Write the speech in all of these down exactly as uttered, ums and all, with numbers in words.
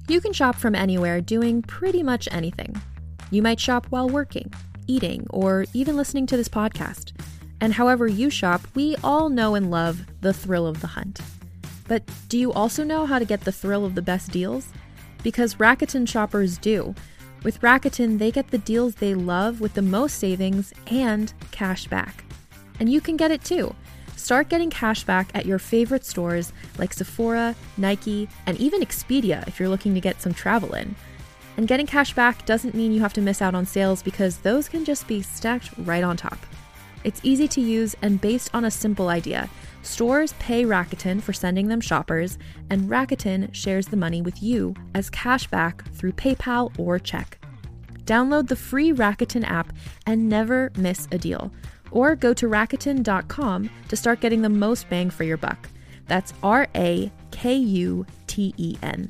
You can shop from anywhere doing pretty much anything. You might shop while working, eating, or even listening to this podcast. And however you shop, we all know and love the thrill of the hunt. But do you also know how to get the thrill of the best deals? Because Rakuten shoppers do. With Rakuten, they get the deals they love with the most savings and cash back. And you can get it too. Start getting cash back at your favorite stores like Sephora, Nike, and even Expedia if you're looking to get some travel in. And getting cash back doesn't mean you have to miss out on sales because those can just be stacked right on top. It's easy to use and based on a simple idea. Stores pay Rakuten for sending them shoppers, and Rakuten shares the money with you as cash back through PayPal or check. Download the free Rakuten app and never miss a deal. Or go to Rakuten dot com to start getting the most bang for your buck. That's R A K U T E N.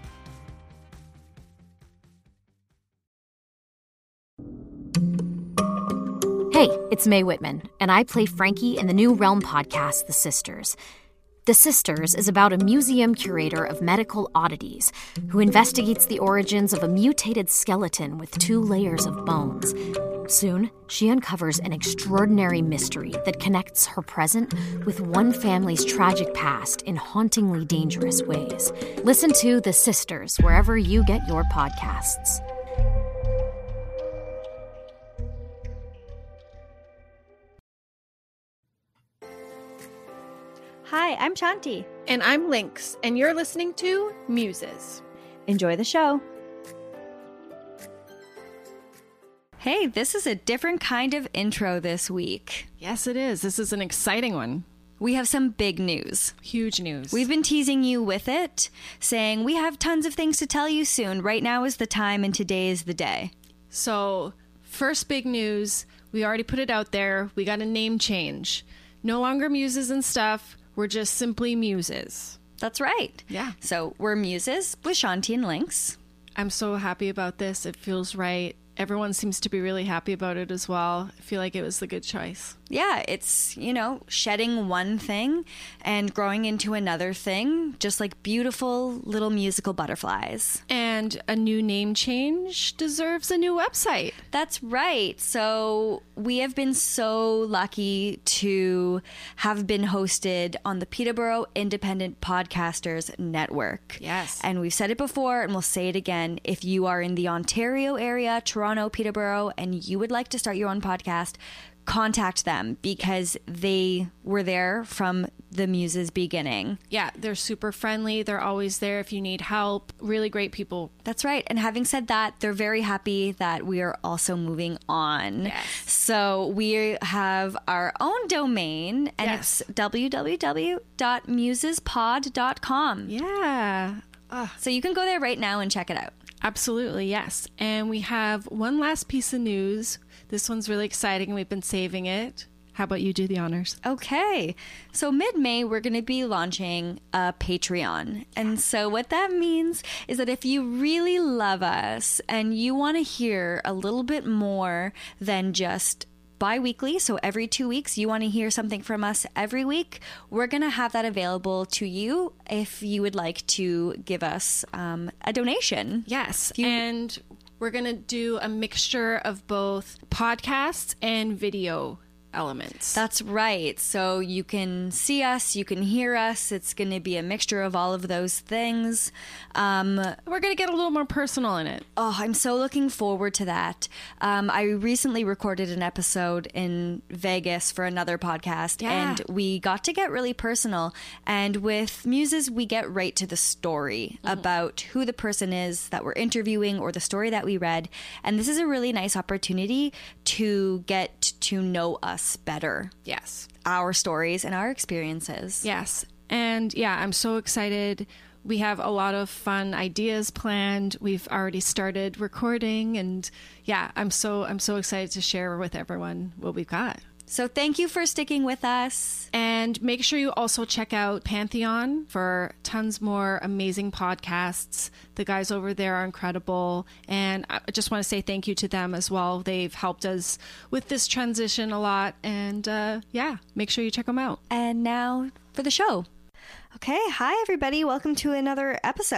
Hey, it's Mae Whitman, and I play Frankie in the new Realm podcast, The Sisters. The Sisters is about a museum curator of medical oddities who investigates the origins of a mutated skeleton with two layers of bones. Soon, she uncovers an extraordinary mystery that connects her present with one family's tragic past in hauntingly dangerous ways. Listen to The Sisters wherever you get your podcasts. Hi, I'm Shanti. And I'm Lynx, and you're listening to Muses. Enjoy the show. Hey, this is a different kind of intro this week. Yes, it is. This is an exciting one. We have some big news. Huge news. We've been teasing you with it, saying we have tons of things to tell you soon. Right now is the time, and today is the day. So, first big news, we already put it out there. We got a name change. No longer Muses and Stuff. We're just simply Muses. That's right. Yeah. So we're Muses with Shanti and Lynx. I'm so happy about this. It feels right. Everyone seems to be really happy about it as well. I feel like it was the good choice. Yeah, it's, you know, shedding one thing and growing into another thing, just like beautiful little musical butterflies. And a new name change deserves a new website. That's right. So we have been so lucky to have been hosted on the Peterborough Independent Podcasters Network. Yes. And we've said it before and we'll say it again. If you are in the Ontario area, Toronto, Peterborough, and you would like to start your own podcast, contact them because they were there from the Muses beginning. Yeah, they're super friendly. They're always there if you need help. Really great people. That's right. And having said that, they're very happy that we are also moving on. Yes. So we have our own domain, and yes. it's w w w dot muses pod dot com. Yeah. Ugh. So you can go there right now and check it out. Absolutely, yes. And we have one last piece of news. This one's really exciting. We've been saving it. How about you do the honors? Okay. So mid-May, we're going to be launching a Patreon. And so what that means is that if you really love us and you want to hear a little bit more than just bi-weekly, so every two weeks, you want to hear something from us every week, we're going to have that available to you if you would like to give us um, a donation. Yes. You- and we're going to do a mixture of both podcasts and video elements. That's right. So you can see us, you can hear us. It's going to be a mixture of all of those things. Um, We're going to get a little more personal in it. oh, I'm so looking forward to that. Um, I recently recorded an episode in Vegas for another podcast, Yeah. and we got to get really personal. And with Muses, we get right to the story Mm-hmm. about who the person is that we're interviewing or the story that we read. And this is a really nice opportunity to get to know us better. Yes. Our stories and our experiences. Yes. And yeah, I'm so excited. We have a lot of fun ideas planned. We've already started recording, and yeah, I'm so I'm so excited to share with everyone what we've got. So thank you for sticking with us. And make sure you also check out Pantheon for tons more amazing podcasts. The guys over there are incredible. And I just want to say thank you to them as well. They've helped us with this transition a lot. And uh, yeah, make sure you check them out. And now for the show. Okay, hi everybody. Welcome to another episode.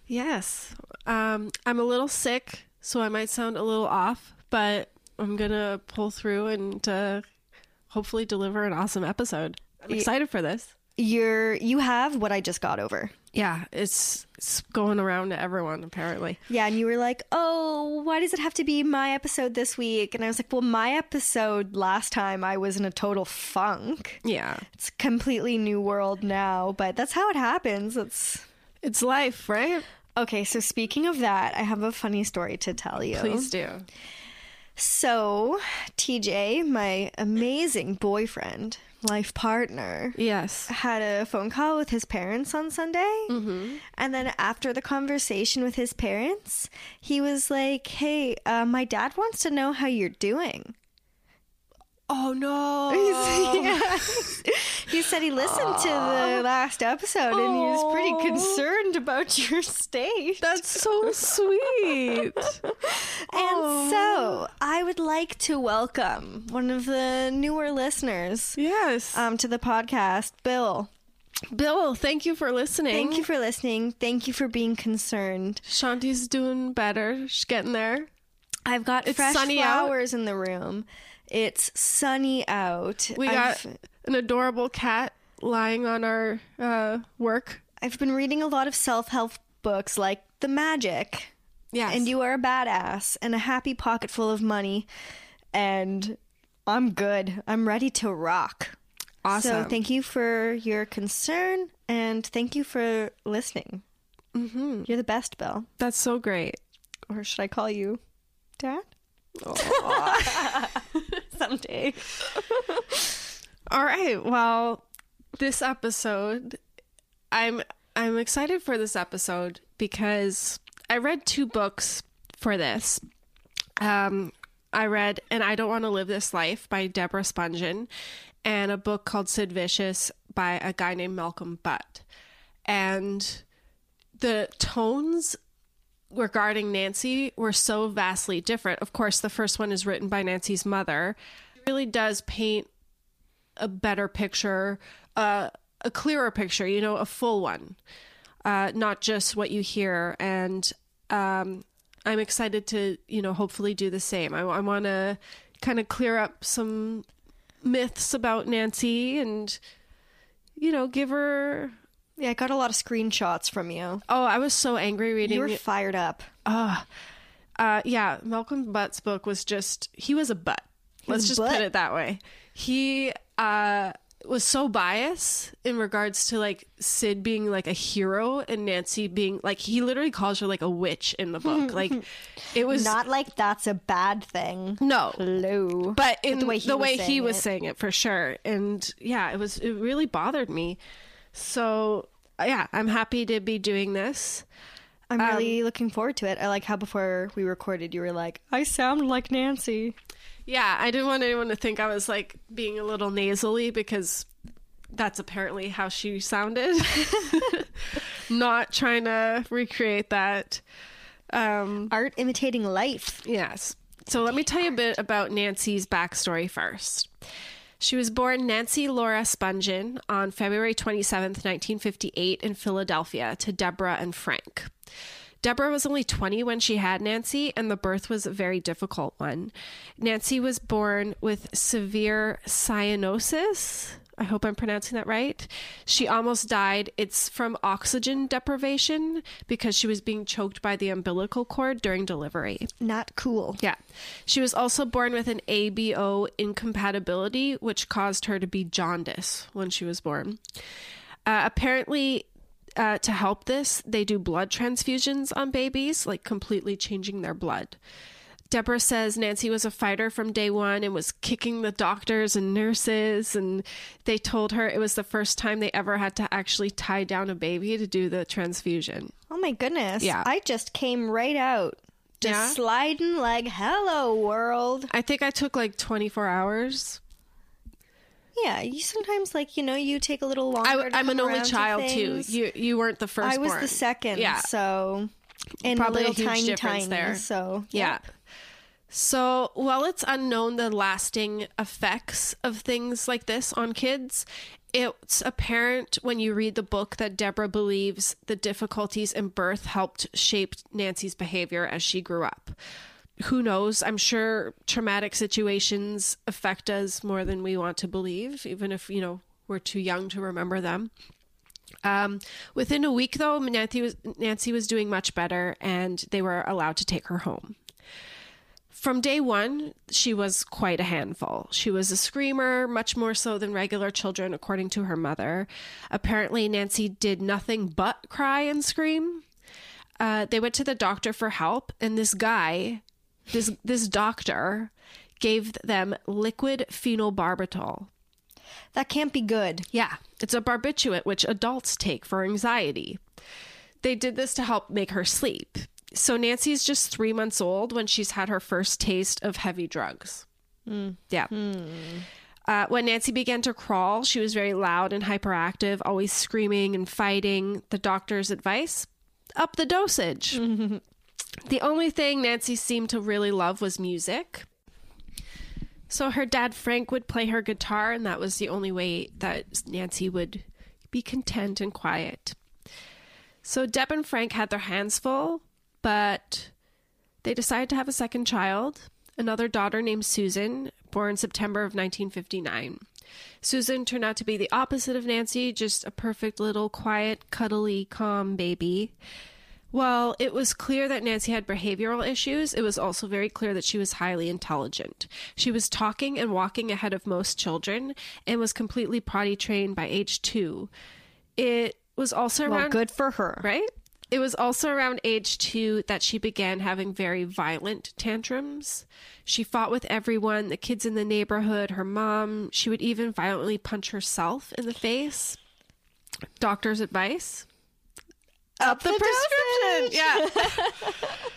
Yes. Um, I'm a little sick, so I might sound a little off, but I'm going to pull through and uh, hopefully deliver an awesome episode. I'm excited for this. You're, you have what I just got over. Yeah, it's, it's going around to everyone, apparently. Yeah, and you were like, oh, why does it have to be my episode this week? And I was like, well, my episode last time I was in a total funk. Yeah. It's a completely new world now, but that's how it happens. It's It's life, right? Okay, so speaking of that, I have a funny story to tell you. Please do. So, T J, my amazing boyfriend, life partner, Yes. had a phone call with his parents on Sunday. Mm-hmm. And then after the conversation with his parents, he was like, hey, uh, my dad wants to know how you're doing. Oh, no. Yeah. He said he listened to the last episode and he was pretty concerned about your state. That's so sweet. And so I would like to welcome one of the newer listeners Yes. um, to the podcast, Bill. Bill, thank you for listening. Thank you for listening. Thank you for being concerned. Shanti's doing better. She's getting there. I've got It's fresh sunny out. flowers in the room. It's sunny out. We I've, got an adorable cat lying on our uh, work. I've been reading a lot of self-help books like The Magic. Yes. And You Are a Badass and a happy pocket full of money. And I'm good. I'm ready to rock. Awesome. So thank you for your concern and thank you for listening. Mm-hmm. You're the best, Bill. That's so great. Or should I call you Dad? Someday. All right. Well, this episode, I'm I'm excited for this episode because I read two books for this. Um, I read And I Don't Want to Live This Life by Deborah Spungen and a book called Sid Vicious by a guy named Malcolm Butt. And the tones regarding Nancy were so vastly different. Of course, the first one is written by Nancy's mother. It really does paint a better picture, uh, a clearer picture, you know, a full one, uh, not just what you hear. And um, I'm excited to, you know, hopefully do the same. I, I want to kind of clear up some myths about Nancy and, you know, give her... Yeah, I got a lot of screenshots from you. Oh, I was so angry reading You were it. fired up. Uh, uh, yeah, Malcolm Butt's book was just, he was a butt. Let's was just butt. put it that way. He uh, was so biased in regards to like Sid being like a hero and Nancy being like, he literally calls her like a witch in the book. Like it was Not like that's a bad thing. no, Hello. but in the way he was saying he was it. saying it for sure. And yeah, it was, it really bothered me. So yeah, I'm happy to be doing this. I'm really looking forward to it. I like how before we recorded, you were like, I sound like Nancy. Yeah, I didn't want anyone to think I was like being a little nasally because that's apparently how she sounded. Not trying to recreate that. Um, Art imitating life. yes. So let me tell you a bit about Nancy's backstory first. She was born Nancy Laura Spungen on February twenty-seventh, nineteen fifty-eight in Philadelphia to Deborah and Frank. Deborah was only twenty when she had Nancy, and the birth was a very difficult one. Nancy was born with severe cyanosis. I hope I'm pronouncing that right. She almost died. It's from oxygen deprivation because she was being choked by the umbilical cord during delivery. Not cool. Yeah. She was also born with an A B O incompatibility, which caused her to be jaundice when she was born. Uh, apparently, uh, to help this, they do blood transfusions on babies, like completely changing their blood. Deborah says Nancy was a fighter from day one and was kicking the doctors and nurses, and they told her it was the first time they ever had to actually tie down a baby to do the transfusion. Oh my goodness. Yeah. I just came right out. Just Yeah? sliding like, hello, world. I think I took like twenty-four hours. Yeah, you sometimes, like, you know, you take a little longer I, to I'm come an only around to child too. things. You you weren't the first. I was the second, Yeah. so... And Probably a little huge tiny, difference tiny, there. so... Yeah. So while it's unknown the lasting effects of things like this on kids, It's apparent when you read the book that Deborah believes the difficulties in birth helped shape Nancy's behavior as she grew up. Who knows? I'm sure traumatic situations affect us more than we want to believe, even if, you know, we're too young to remember them. Um, within a week, though, Nancy was, Nancy was doing much better, and they were allowed to take her home. From day one, she was quite a handful. She was a screamer, much more so than regular children, according to her mother. Apparently, Nancy did nothing but cry and scream. Uh, they went to the doctor for help, and this guy, this this doctor, gave them liquid phenobarbital. That can't be good. Yeah, it's a barbiturate which adults take for anxiety. They did this to help make her sleep. So Nancy's just three months old when she's had her first taste of heavy drugs. Mm. Yeah. Mm. Uh, when Nancy began to crawl, she was very loud and hyperactive, always screaming and fighting. The doctor's advice, up the dosage. Mm-hmm. The only thing Nancy seemed to really love was music. So her dad, Frank, would play her guitar, and that was the only way that Nancy would be content and quiet. So Deb and Frank had their hands full, but they decided to have a second child, another daughter named Susan, born September of nineteen fifty-nine. Susan turned out to be the opposite of Nancy, just a perfect little quiet, cuddly, calm baby. While it was clear that Nancy had behavioral issues, it was also very clear that she was highly intelligent. She was talking and walking ahead of most children and was completely potty trained by age two. It was also around... Well, good for her. Right? It was also around age two that she began having very violent tantrums. She fought with everyone, the kids in the neighborhood, her mom. She would even violently punch herself in the face. Doctor's advice? Up the, the prescription. Yeah.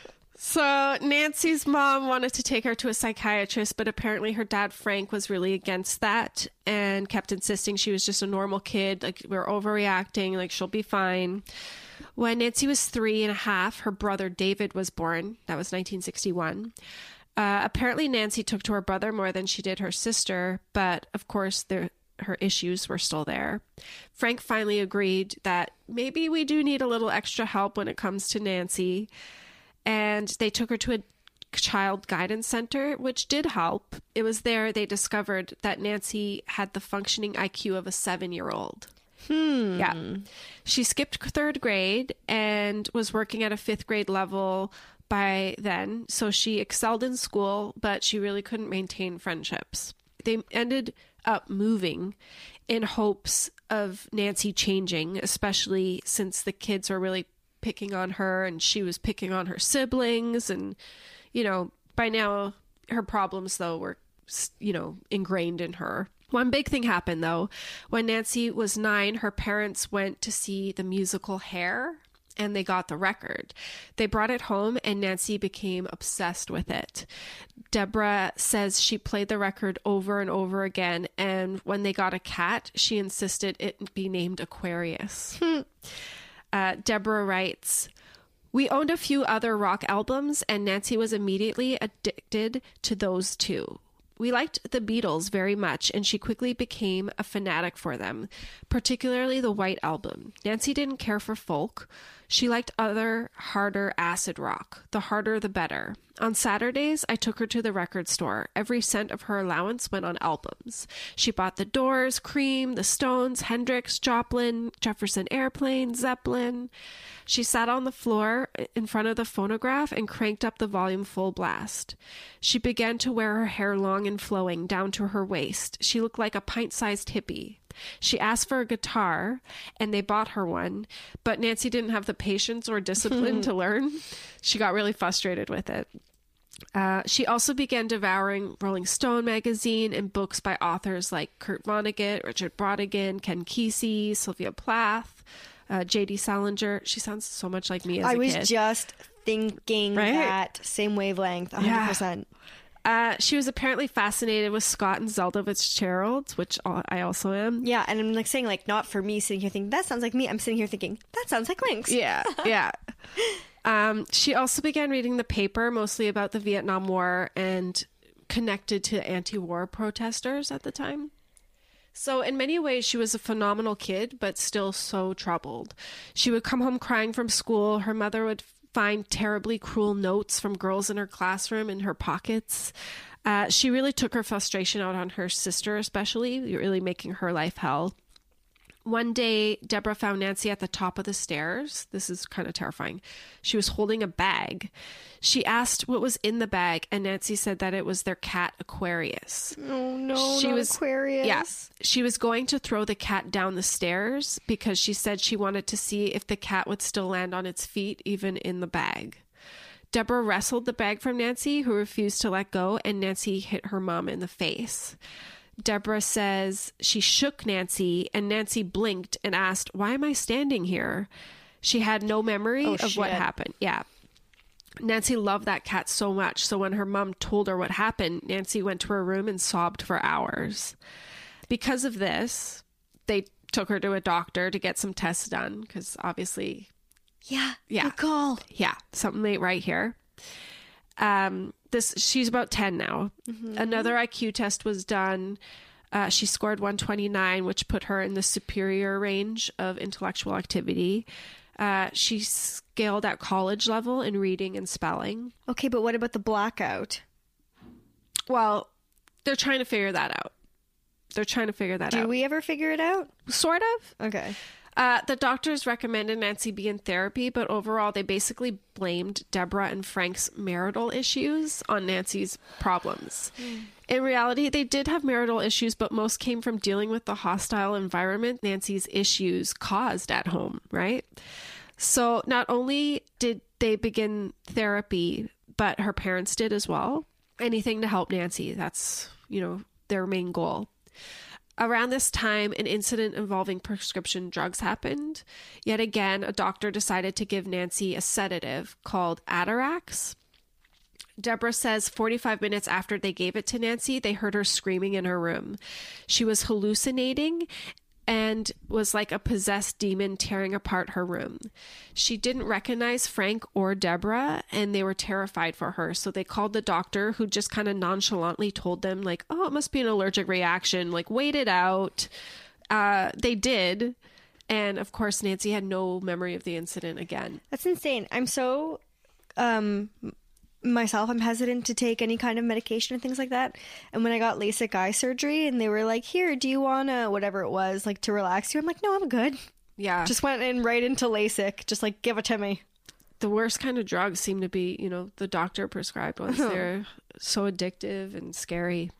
So Nancy's mom wanted to take her to a psychiatrist, but apparently her dad, Frank, was really against that and kept insisting she was just a normal kid. Like, we're overreacting. Like, she'll be fine. When Nancy was three and a half, her brother David was born. That was nineteen sixty-one. Uh, apparently Nancy took to her brother more than she did her sister, but of course there her issues were still there. Frank finally agreed that maybe we do need a little extra help when it comes to Nancy. And they took her to a child guidance center, which did help. It was there they discovered that Nancy had the functioning I Q of a seven-year-old. Hmm. Yeah. She skipped third grade and was working at a fifth grade level by then. So she excelled in school, but she really couldn't maintain friendships. They ended up moving in hopes of Nancy changing, especially since the kids were really picking on her and she was picking on her siblings. And, you know, by now her problems, though, were, you know, ingrained in her. One big thing happened, though. When Nancy was nine, her parents went to see the musical Hair, and they got the record. They brought it home, and Nancy became obsessed with it. Deborah says she played the record over and over again, and when they got a cat, she insisted it be named Aquarius. uh, Deborah writes, "We owned a few other rock albums, and Nancy was immediately addicted to those two. We liked the Beatles very much, and she quickly became a fanatic for them, particularly the White Album. Nancy didn't care for folk. She liked other, harder acid rock. The harder, the better. On Saturdays, I took her to the record store. Every cent of her allowance went on albums. She bought The Doors, Cream, The Stones, Hendrix, Joplin, Jefferson Airplane, Zeppelin. She sat on the floor in front of the phonograph and cranked up the volume full blast. She began to wear her hair long and flowing down to her waist. She looked like a pint-sized hippie. She asked for a guitar, and they bought her one, but Nancy didn't have the patience or discipline to learn. She got really frustrated with it. Uh, she also began devouring Rolling Stone magazine and books by authors like Kurt Vonnegut, Richard Brautigan, Ken Kesey, Sylvia Plath, uh, J D Salinger. She sounds so much like me as I a was kid. just thinking Right? that same wavelength, one hundred percent. Yeah. Uh, she was apparently fascinated with Scott and Zelda Fitzgerald, which I also am. Yeah, and I'm like saying, like, not for me sitting here thinking, that sounds like me. I'm sitting here thinking, that sounds like Lynx. Yeah, yeah. Um, she also began reading the paper, mostly about the Vietnam War and connected to anti-war protesters at the time. So in many ways, she was a phenomenal kid, but still so troubled. She would come home crying from school. Her mother would find terribly cruel notes from girls in her classroom in her pockets. Uh, she really took her frustration out on her sister, especially, really making her life hell. One day, Deborah found Nancy at the top of the stairs. This is kind of terrifying. She was holding a bag. She asked what was in the bag, and Nancy said that it was their cat, Aquarius. Oh, no, she not was, Aquarius. Yeah, she was going to throw the cat down the stairs because she said she wanted to see if the cat would still land on its feet, even in the bag. Deborah wrestled the bag from Nancy, who refused to let go, and Nancy hit her mom in the face. Deborah says she shook Nancy, and Nancy blinked and asked, "Why am I standing here?" She had no memory Oh, of shit. what happened. Yeah. Nancy loved that cat so much, so when her mom told her what happened, Nancy went to her room and sobbed for hours. Because of this, they took her to a doctor to get some tests done, because obviously... Yeah. Yeah. Good call. Yeah, something ain't right here. Um, this she's about ten now. Mm-hmm. Another I Q test was done. Uh, she scored one twenty-nine, which put her in the superior range of intellectual activity. Uh, she scaled at college level in reading and spelling. Okay, but what about the blackout? Well, they're trying to figure that out. They're trying to figure that Do out. we ever figure it out? Sort of. Okay. Uh, the doctors recommended Nancy be in therapy, but overall they basically blamed Deborah and Frank's marital issues on Nancy's problems. Mm. In reality, they did have marital issues, but most came from dealing with the hostile environment Nancy's issues caused at home, right? So not only did they begin therapy, but her parents did as well. Anything to help Nancy. That's, you know, their main goal. Around this time, an incident involving prescription drugs happened. Yet again, a doctor decided to give Nancy a sedative called Atarax. Deborah says forty-five minutes after they gave it to Nancy, they heard her screaming in her room. She was hallucinating and was like a possessed demon tearing apart her room. She didn't recognize Frank or Deborah, and they were terrified for her. So they called the doctor, who just kind of nonchalantly told them, like, oh, it must be an allergic reaction. Like, wait it out. Uh, they did. And of course, Nancy had no memory of the incident again. That's insane. I'm so... um. Myself, I'm hesitant to take any kind of medication and things like that. And when I got LASIK eye surgery and they were like, here, do you want to, whatever it was, like to relax you? I'm like, no, I'm good. Yeah. Just went in right into LASIK. Just like, give it to me. The worst kind of drugs seem to be, you know, the doctor prescribed ones. They're so addictive and scary.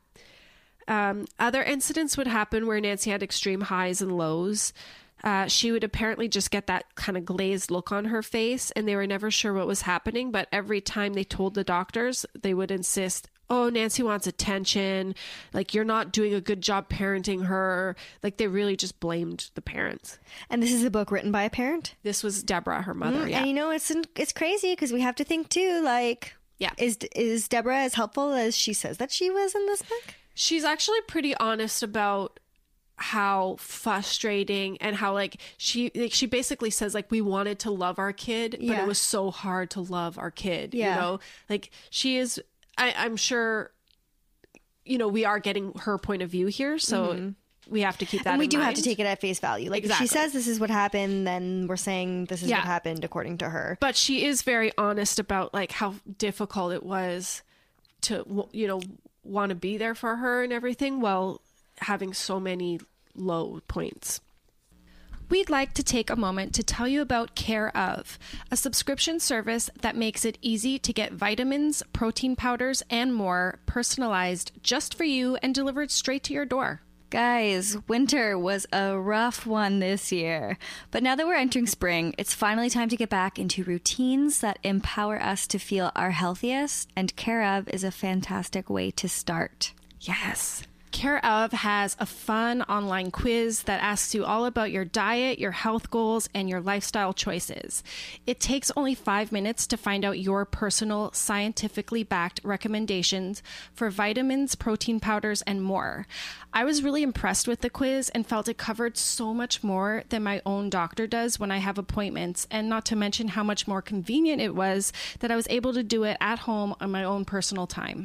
Um, other incidents would happen where Nancy had extreme highs and lows. Uh, she would apparently just get that kind of glazed look on her face, and they were never sure what was happening. But every time they told the doctors, they would insist, oh, Nancy wants attention. Like, you're not doing a good job parenting her. Like, they really just blamed the parents. And this is a book written by a parent? This was Deborah, her mother, Mm, yeah. And you know, it's it's crazy because we have to think too, like, Yeah. is is Deborah as helpful as she says that she was in this book? She's actually pretty honest about how frustrating and how like she like she basically says like we wanted to love our kid, but Yeah. it was so hard to love our kid. Yeah. You know, like she is. I, I'm sure. You know, we are getting her point of view here, so Mm-hmm. we have to keep that. And we in do have mind. to take it at face value. Like Exactly. if she says this is what happened, then we're saying this is Yeah. what happened according to her. But she is very honest about like how difficult it was to, you know, want to be there for her and everything while having so many low points. We'd like to take a moment to tell you about Care Of, a subscription service that makes it easy to get vitamins, protein powders, and more personalized just for you and delivered straight to your door. Guys, winter was a rough one this year. But now that we're entering spring, it's finally time to get back into routines that empower us to feel our healthiest, and Care Of is a fantastic way to start. Yes. Care Of has a fun online quiz that asks you all about your diet, your health goals, and your lifestyle choices. It takes only five minutes to find out your personal, scientifically backed recommendations for vitamins, protein powders, and more. I was really impressed with the quiz and felt it covered so much more than my own doctor does when I have appointments, and not to mention how much more convenient it was that I was able to do it at home on my own personal time.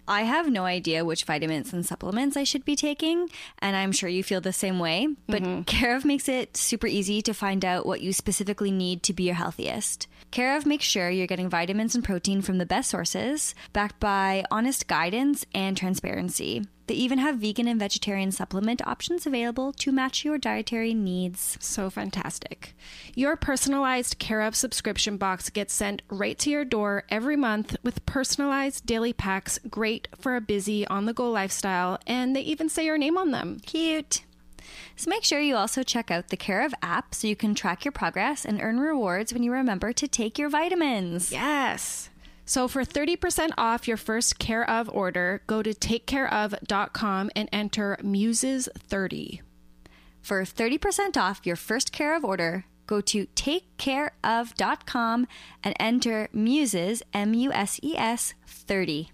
I have no idea which vitamins and supplements I should be taking, and I'm sure you feel the same way, but mm-hmm. Care of makes it super easy to find out what you specifically need to be your healthiest. Care of makes sure you're getting vitamins and protein from the best sources, backed by honest guidance and transparency. They even have vegan and vegetarian supplement options available to match your dietary needs. So fantastic. Your personalized Care of subscription box gets sent right to your door every month with personalized daily packs, great for a busy on-the-go lifestyle, and they even say your name on them. Cute. So make sure you also check out the Care of app so you can track your progress and earn rewards when you remember to take your vitamins. Yes. So for thirty percent off your first Care of order, go to take care of dot com and enter muses thirty. For thirty percent off your first Care of order, go to take care of dot com and enter muses, M U S E S, thirty.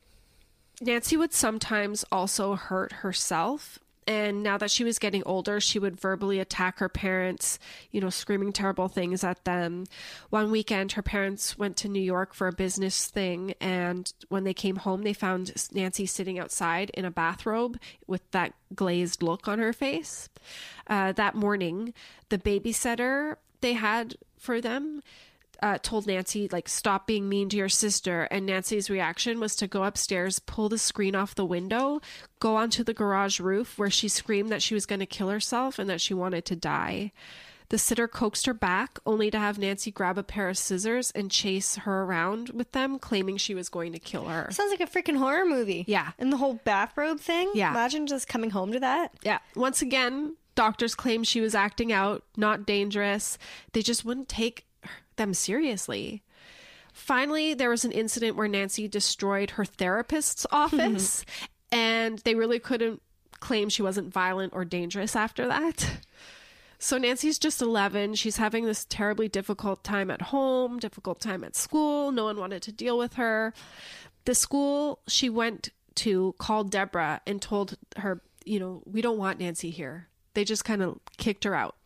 Nancy would sometimes also hurt herself. And now that she was getting older, she would verbally attack her parents, you know, screaming terrible things at them. One weekend, her parents went to New York for a business thing. And when they came home, they found Nancy sitting outside in a bathrobe with that glazed look on her face. Uh, that morning, the babysitter they had for them Uh, told Nancy, like, stop being mean to your sister. And Nancy's reaction was to go upstairs, pull the screen off the window, go onto the garage roof where she screamed that she was going to kill herself and that she wanted to die. The sitter coaxed her back, only to have Nancy grab a pair of scissors and chase her around with them, claiming she was going to kill her. Sounds like a freaking horror movie. Yeah. And the whole bathrobe thing. Yeah. Imagine just coming home to that. Yeah. Once again, doctors claimed she was acting out, not dangerous. They just wouldn't take them seriously. Finally, there was an incident where Nancy destroyed her therapist's office, and they really couldn't claim she wasn't violent or dangerous after that. So Nancy's just eleven. She's having this terribly difficult time at home, difficult time at school. No one wanted to deal with her. The school she went to called Deborah and told her, you know, we don't want Nancy here. They just kind of kicked her out.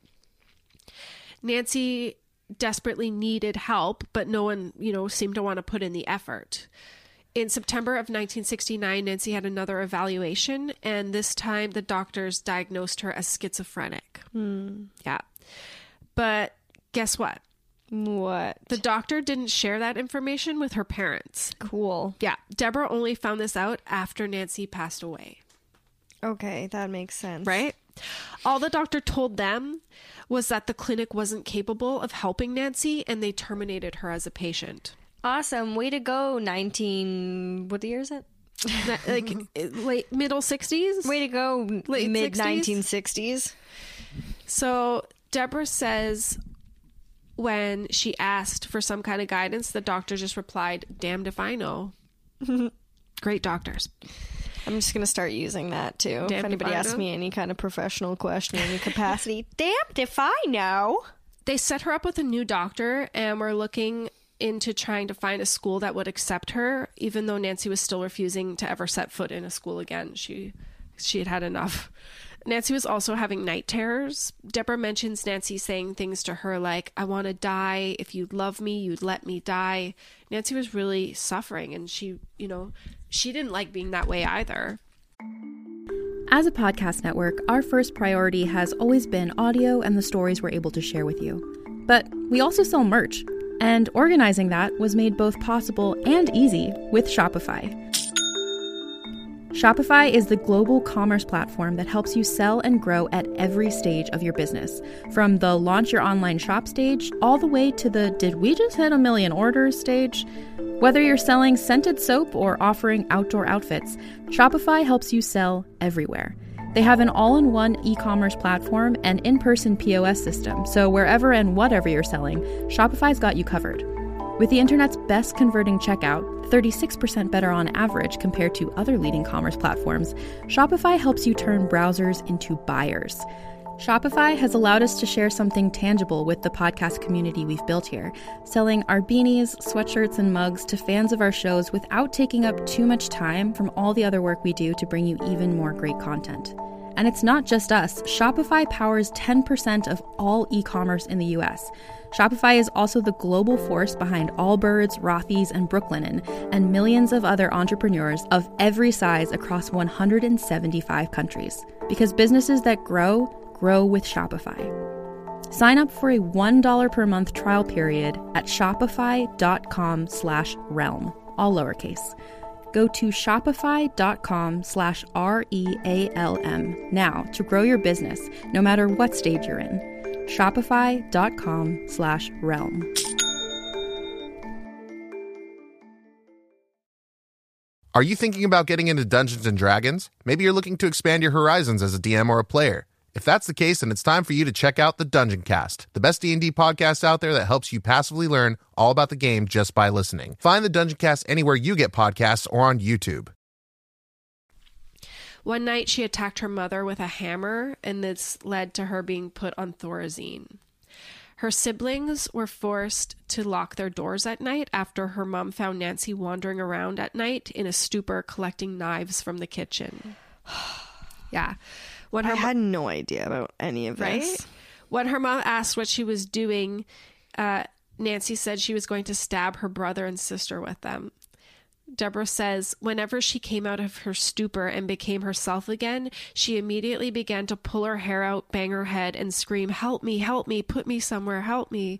Nancy desperately needed help, but no one, you know, seemed to want to put in the effort. In September of nineteen sixty-nine, Nancy had another evaluation, and this time the doctors diagnosed her as schizophrenic. Hmm. Yeah. But guess what? What? The doctor didn't share that information with her parents. Cool. Yeah. Deborah only found this out after Nancy passed away. Okay, that makes sense. Right? All the doctor told them was that the clinic wasn't capable of helping Nancy, and they terminated her as a patient. Awesome. Way to go, nineteen... What year is it? Like late middle sixties? Way to go, Late mid nineteen sixties. So Deborah says when she asked for some kind of guidance, the doctor just replied, damned if I know. Great doctors. I'm just going to start using that, too. Damned if anybody if I asks know. me any kind of professional question in any capacity, damned if I know. They set her up with a new doctor and were looking into trying to find a school that would accept her, even though Nancy was still refusing to ever set foot in a school again. She she had had enough. Nancy was also having night terrors. Deborah mentions Nancy saying things to her like, I want to die. If you'd love me, you'd let me die. Nancy was really suffering, and she, you know, she didn't like being that way either. As a podcast network, our first priority has always been audio and the stories we're able to share with you. But we also sell merch, and organizing that was made both possible and easy with Shopify. Shopify is the global commerce platform that helps you sell and grow at every stage of your business, from the launch your online shop stage all the way to the did we just hit a million orders stage. Whether you're selling scented soap or offering outdoor outfits, Shopify helps you sell everywhere. They have an all-in-one e-commerce platform and in-person P O S system, so wherever and whatever you're selling, Shopify's got you covered. With the internet's best converting checkout, thirty-six percent better on average compared to other leading commerce platforms, Shopify helps you turn browsers into buyers. Shopify has allowed us to share something tangible with the podcast community we've built here, selling our beanies, sweatshirts, and mugs to fans of our shows without taking up too much time from all the other work we do to bring you even more great content. And it's not just us. Shopify powers ten percent of all e-commerce in the U S. Shopify is also the global force behind Allbirds, Rothy's, and Brooklinen, and millions of other entrepreneurs of every size across one hundred seventy-five countries. Because businesses that grow, grow with Shopify. Sign up for a one dollar per month trial period at shopify.com slash realm, all lowercase. Go to shopify.com slash R-E-A-L-M now to grow your business, no matter what stage you're in. Shopify.com slash realm. Are you thinking about getting into Dungeons and Dragons? Maybe you're looking to expand your horizons as a D M or a player. If that's the case, then it's time for you to check out the Dungeon Cast, the best D and D podcast out there that helps you passively learn all about the game just by listening. Find the Dungeon Cast anywhere you get podcasts or on YouTube. One night she attacked her mother with a hammer, and this led to her being put on Thorazine. Her siblings were forced to lock their doors at night after her mom found Nancy wandering around at night in a stupor collecting knives from the kitchen. Yeah. When her I mo- had no idea about any of right? this. When her mom asked what she was doing, uh, Nancy said she was going to stab her brother and sister with them. Deborah says, whenever she came out of her stupor and became herself again, she immediately began to pull her hair out, bang her head, and scream, "Help me, help me, put me somewhere, help me."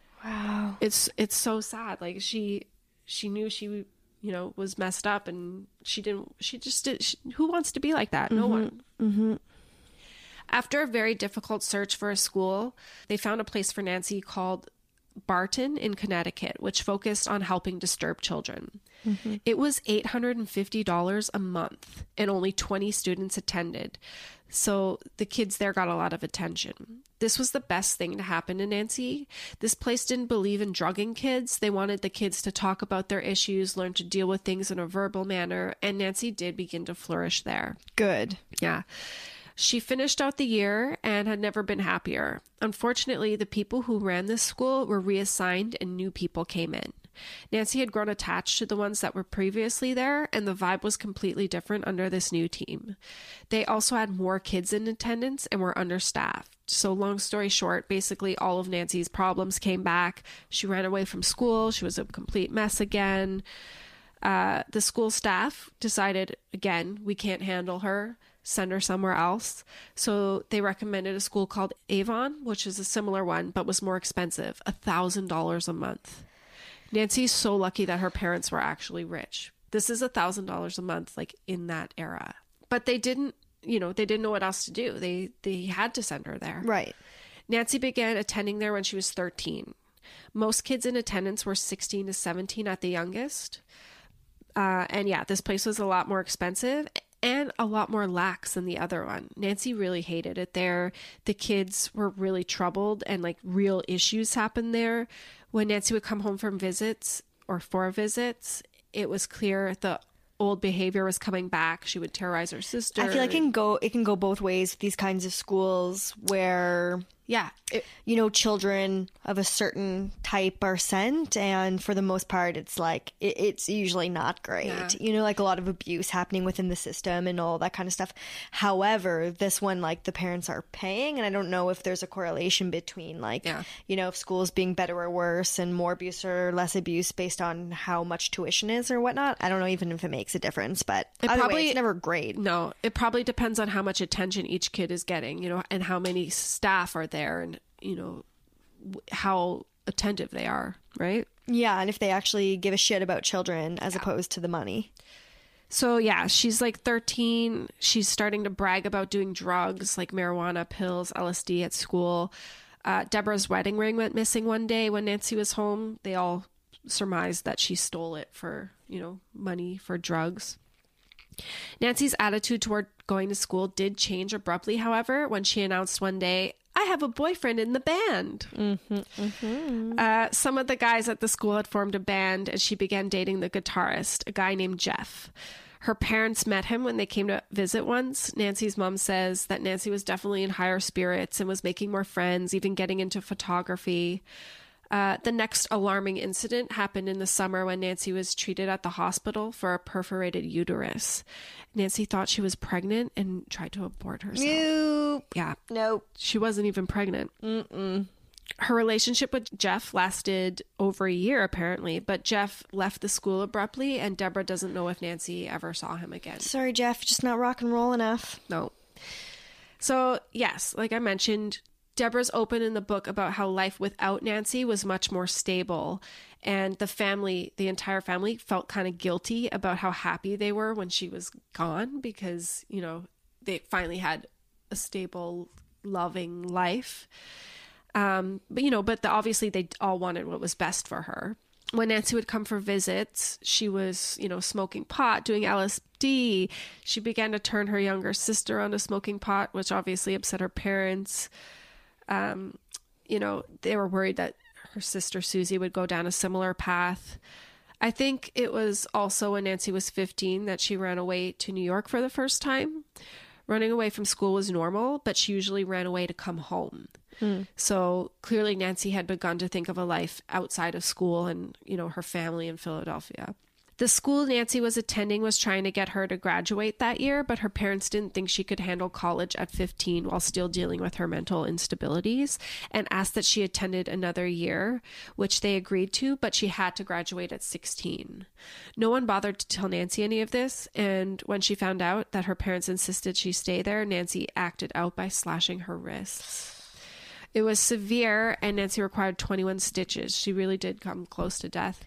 Wow. It's it's so sad. Like she she knew she, you know, was messed up, and she didn't, she just did. She, who wants to be like that? No Mm-hmm. one. Mm-hmm. After a very difficult search for a school, they found a place for Nancy called Barton in Connecticut, which focused on helping disturbed children. Mm-hmm. It was eight hundred fifty dollars a month, and only twenty students attended. So the kids there got a lot of attention. This was the best thing to happen to Nancy. This place didn't believe in drugging kids. They wanted the kids to talk about their issues, learn to deal with things in a verbal manner, and Nancy did begin to flourish there. Good. Yeah. She finished out the year and had never been happier. Unfortunately, the people who ran this school were reassigned and new people came in. Nancy had grown attached to the ones that were previously there, and the vibe was completely different under this new team. They also had more kids in attendance and were understaffed. So long story short, basically all of Nancy's problems came back. She ran away from school. She was a complete mess again. Uh, the school staff decided, again, we can't handle her. Send her somewhere else. So they recommended a school called Avon, which is a similar one, but was more expensive, one thousand dollars a month. Nancy's so lucky that her parents were actually rich. This is one thousand dollars a month, like in that era. But they didn't, you know, they didn't know what else to do. They they had to send her there. Right. Nancy began attending there when she was thirteen. Most kids in attendance were sixteen to seventeen at the youngest. Uh, and yeah, this place was a lot more expensive and a lot more lax than the other one. Nancy really hated it there. The kids were really troubled and like real issues happened there. When Nancy would come home from visits or for visits, it was clear the old behavior was coming back. She would terrorize her sister. I feel like it can go it can go both ways with these kinds of schools where yeah, it, you know, children of a certain type are sent, and for the most part it's like it, it's usually not great. Yeah. You know, like a lot of abuse happening within the system and all that kind of stuff. However, this one, like, the parents are paying, and I don't know if there's a correlation between like yeah. you know, if schools being better or worse and more abuse or less abuse based on how much tuition is or whatnot. I don't know even if it makes a difference, but It either probably- way, it's never great. No, it probably depends on how much attention each kid is getting, you know, and how many staff are there and, you know, w- how attentive they are, right? Yeah, and if they actually give a shit about children as opposed to the money. So yeah, she's like thirteen. She's starting to brag about doing drugs like marijuana, pills, L S D at school. Uh, Deborah's wedding ring went missing one day when Nancy was home. They all surmised that she stole it for, you know, money for drugs. Nancy's attitude toward going to school did change abruptly, however, when she announced one day, I have a boyfriend in the band. Mm-hmm, mm-hmm. Uh, some of the guys at the school had formed a band, and she began dating the guitarist, a guy named Jeff. Her parents met him when they came to visit once. Nancy's mom says that Nancy was definitely in higher spirits and was making more friends, even getting into photography. Uh, the next alarming incident happened in the summer when Nancy was treated at the hospital for a perforated uterus. Nancy thought she was pregnant and tried to abort herself. Nope. Yeah. Nope. She wasn't even pregnant. Mm-mm. Her relationship with Jeff lasted over a year, apparently, but Jeff left the school abruptly, and Deborah doesn't know if Nancy ever saw him again. Sorry, Jeff, just not rock and roll enough. No. So, yes, like I mentioned, Deborah's open in the book about how life without Nancy was much more stable, and the family, the entire family, felt kind of guilty about how happy they were when she was gone because, you know, they finally had a stable, loving life. Um, but, you know, but the, obviously they all wanted what was best for her. When Nancy would come for visits, she was, you know, smoking pot, doing L S D. She began to turn her younger sister onto smoking pot, which obviously upset her parents. Um, you know, they were worried that her sister Susie would go down a similar path. I think it was also when Nancy was fifteen that she ran away to New York for the first time. Running away from school was normal, but she usually ran away to come home. Hmm. So clearly Nancy had begun to think of a life outside of school and, you know, her family in Philadelphia. The school Nancy was attending was trying to get her to graduate that year, but her parents didn't think she could handle college at fifteen while still dealing with her mental instabilities and asked that she attended another year, which they agreed to, but she had to graduate at sixteen. No one bothered to tell Nancy any of this, and when she found out that her parents insisted she stay there, Nancy acted out by slashing her wrists. It was severe, and Nancy required twenty-one stitches. She really did come close to death.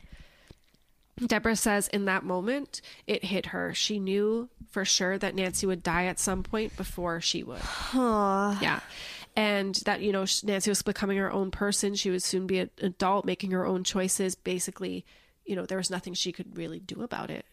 Deborah says in that moment, it hit her. She knew for sure that Nancy would die at some point before she would. Aww. Yeah. And that, you know, Nancy was becoming her own person. She would soon be an adult, making her own choices. Basically, you know, there was nothing she could really do about it.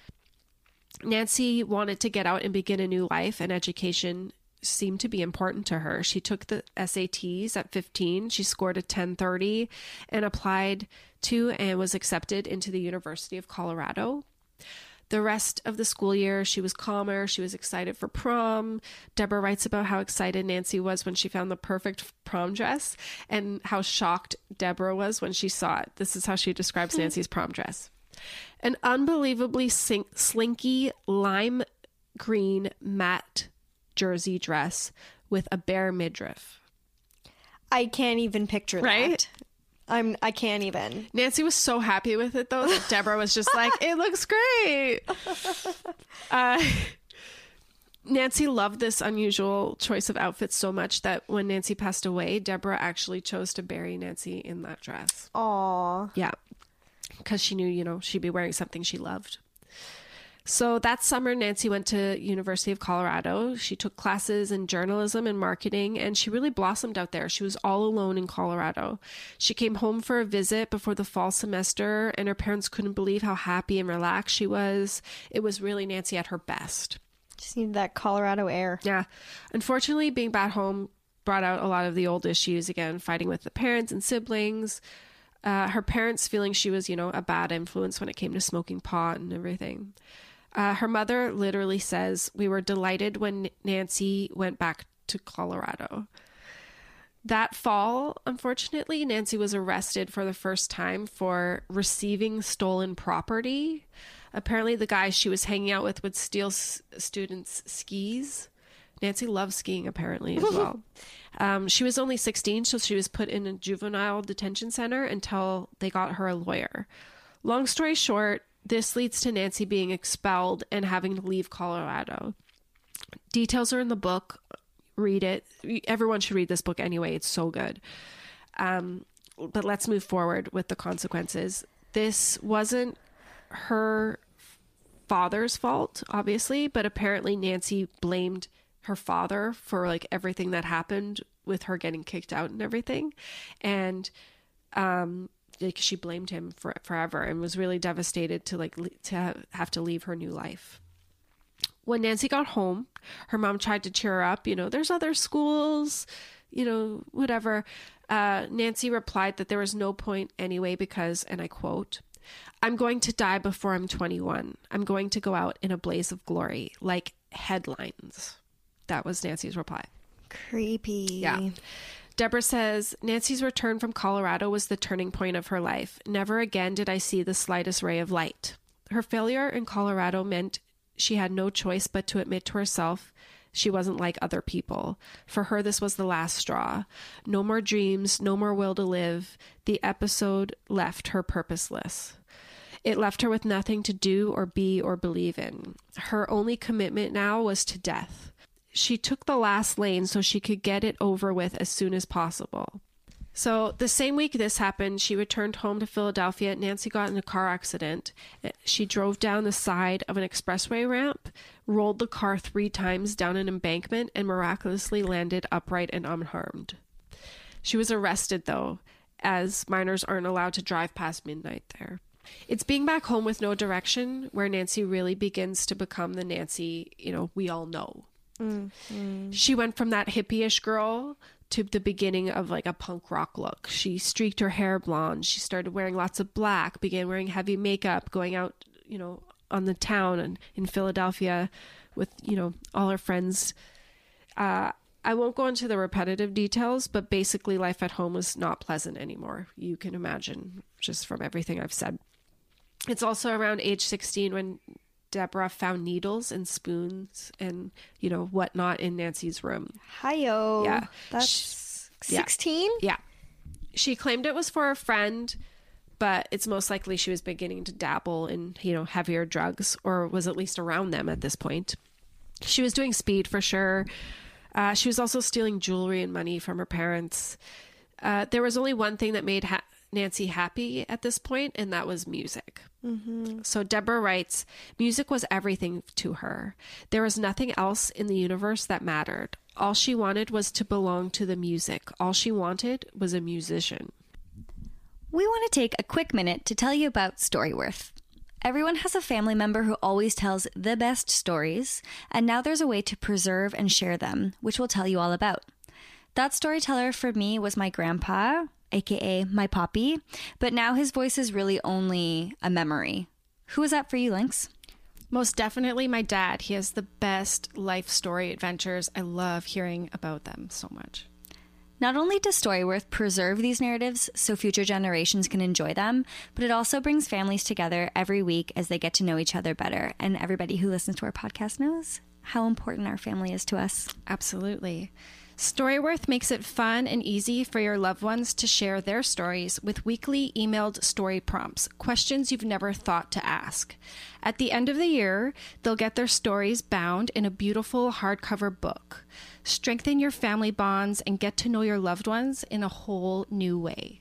Nancy wanted to get out and begin a new life, and education seemed to be important to her. She took the S A Ts at fifteen. She scored a ten thirty and applied to and was accepted into the University of Colorado. The rest of the school year, she was calmer. She was excited for prom. Deborah writes about how excited Nancy was when she found the perfect prom dress and how shocked Deborah was when she saw it. This is how she describes Nancy's prom dress. An unbelievably sink- slinky lime green matte jersey dress with a bare midriff. I can't even picture right? that. I'm I can't even. Nancy was so happy with it though that Deborah was just like, it looks great. Uh, Nancy loved this unusual choice of outfits so much that when Nancy passed away, Deborah actually chose to bury Nancy in that dress. Aww. Yeah. Because she knew, you know, she'd be wearing something she loved. So that summer, Nancy went to University of Colorado. She took classes in journalism and marketing, and she really blossomed out there. She was all alone in Colorado. She came home for a visit before the fall semester, and her parents couldn't believe how happy and relaxed she was. It was really Nancy at her best. Just needed that Colorado air. Yeah. Unfortunately, being back home brought out a lot of the old issues again, fighting with the parents and siblings. Uh, her parents feeling she was, you know, a bad influence when it came to smoking pot and everything. Uh, her mother literally says, "We were delighted when Nancy went back to Colorado." That fall, unfortunately, Nancy was arrested for the first time for receiving stolen property. Apparently, the guy she was hanging out with would steal s- students' skis. Nancy loves skiing, apparently, as well. Um, she was only sixteen, so she was put in a juvenile detention center until they got her a lawyer. Long story short, this leads to Nancy being expelled and having to leave Colorado. Details are in the book. Read it. Everyone should read this book anyway. It's so good. Um, but let's move forward with the consequences. This wasn't her father's fault, obviously, but apparently Nancy blamed her father for like everything that happened with her getting kicked out and everything. And, um, like she blamed him for forever and was really devastated to like le- to have to leave her new life. When Nancy got home, her mom tried to cheer her up. You know, there's other schools, you know, whatever. Uh, Nancy replied that there was no point anyway because, and I quote, "I'm going to die before I'm twenty-one. I'm going to go out in a blaze of glory, like headlines." That was Nancy's reply. Creepy. Yeah. Deborah says, Nancy's return from Colorado was the turning point of her life. Never again did I see the slightest ray of light. Her failure in Colorado meant she had no choice but to admit to herself she wasn't like other people. For her, this was the last straw. No more dreams, no more will to live. The episode left her purposeless. It left her with nothing to do or be or believe in. Her only commitment now was to death. She took the last lane so she could get it over with as soon as possible. So the same week this happened, she returned home to Philadelphia. Nancy got in a car accident. She drove down the side of an expressway ramp, rolled the car three times down an embankment, and miraculously landed upright and unharmed. She was arrested, though, as minors aren't allowed to drive past midnight there. It's being back home with no direction where Nancy really begins to become the Nancy, you know, we all know. Mm-hmm. She went from that hippie-ish girl to the beginning of like a punk rock look. She streaked her hair blonde. She started wearing lots of black, began wearing heavy makeup, going out, you know, on the town and in Philadelphia with, you know, all her friends. Uh, I won't go into the repetitive details, but basically life at home was not pleasant anymore. You can imagine just from everything I've said. It's also around age sixteen when Deborah found needles and spoons and, you know, whatnot in Nancy's room. Hi-yo. Yeah. That's sixteen? Yeah. yeah. She claimed it was for a friend, but it's most likely she was beginning to dabble in, you know, heavier drugs, or was at least around them at this point. She was doing speed for sure. Uh, she was also stealing jewelry and money from her parents. Uh, there was only one thing that made ha- Nancy happy at this point, and that was music. Mm-hmm. So Deborah writes, music was everything to her. There was nothing else in the universe that mattered. All she wanted was to belong to the music. All she wanted was a musician. We want to take a quick minute to tell you about Storyworth. Everyone has a family member who always tells the best stories, and now there's a way to preserve and share them, which we'll tell you all about. That storyteller for me was my grandpa, aka my poppy, but now his voice is really only a memory. Who is that for you, Lynx? Most definitely my dad. He has the best life story adventures. I love hearing about them so much. Not only does Storyworth preserve these narratives so future generations can enjoy them, but it also brings families together every week as they get to know each other better. And everybody who listens to our podcast knows how important our family is to us. Absolutely. Storyworth makes it fun and easy for your loved ones to share their stories with weekly emailed story prompts, questions you've never thought to ask. At the end of the year, they'll get their stories bound in a beautiful hardcover book. Strengthen your family bonds and get to know your loved ones in a whole new way.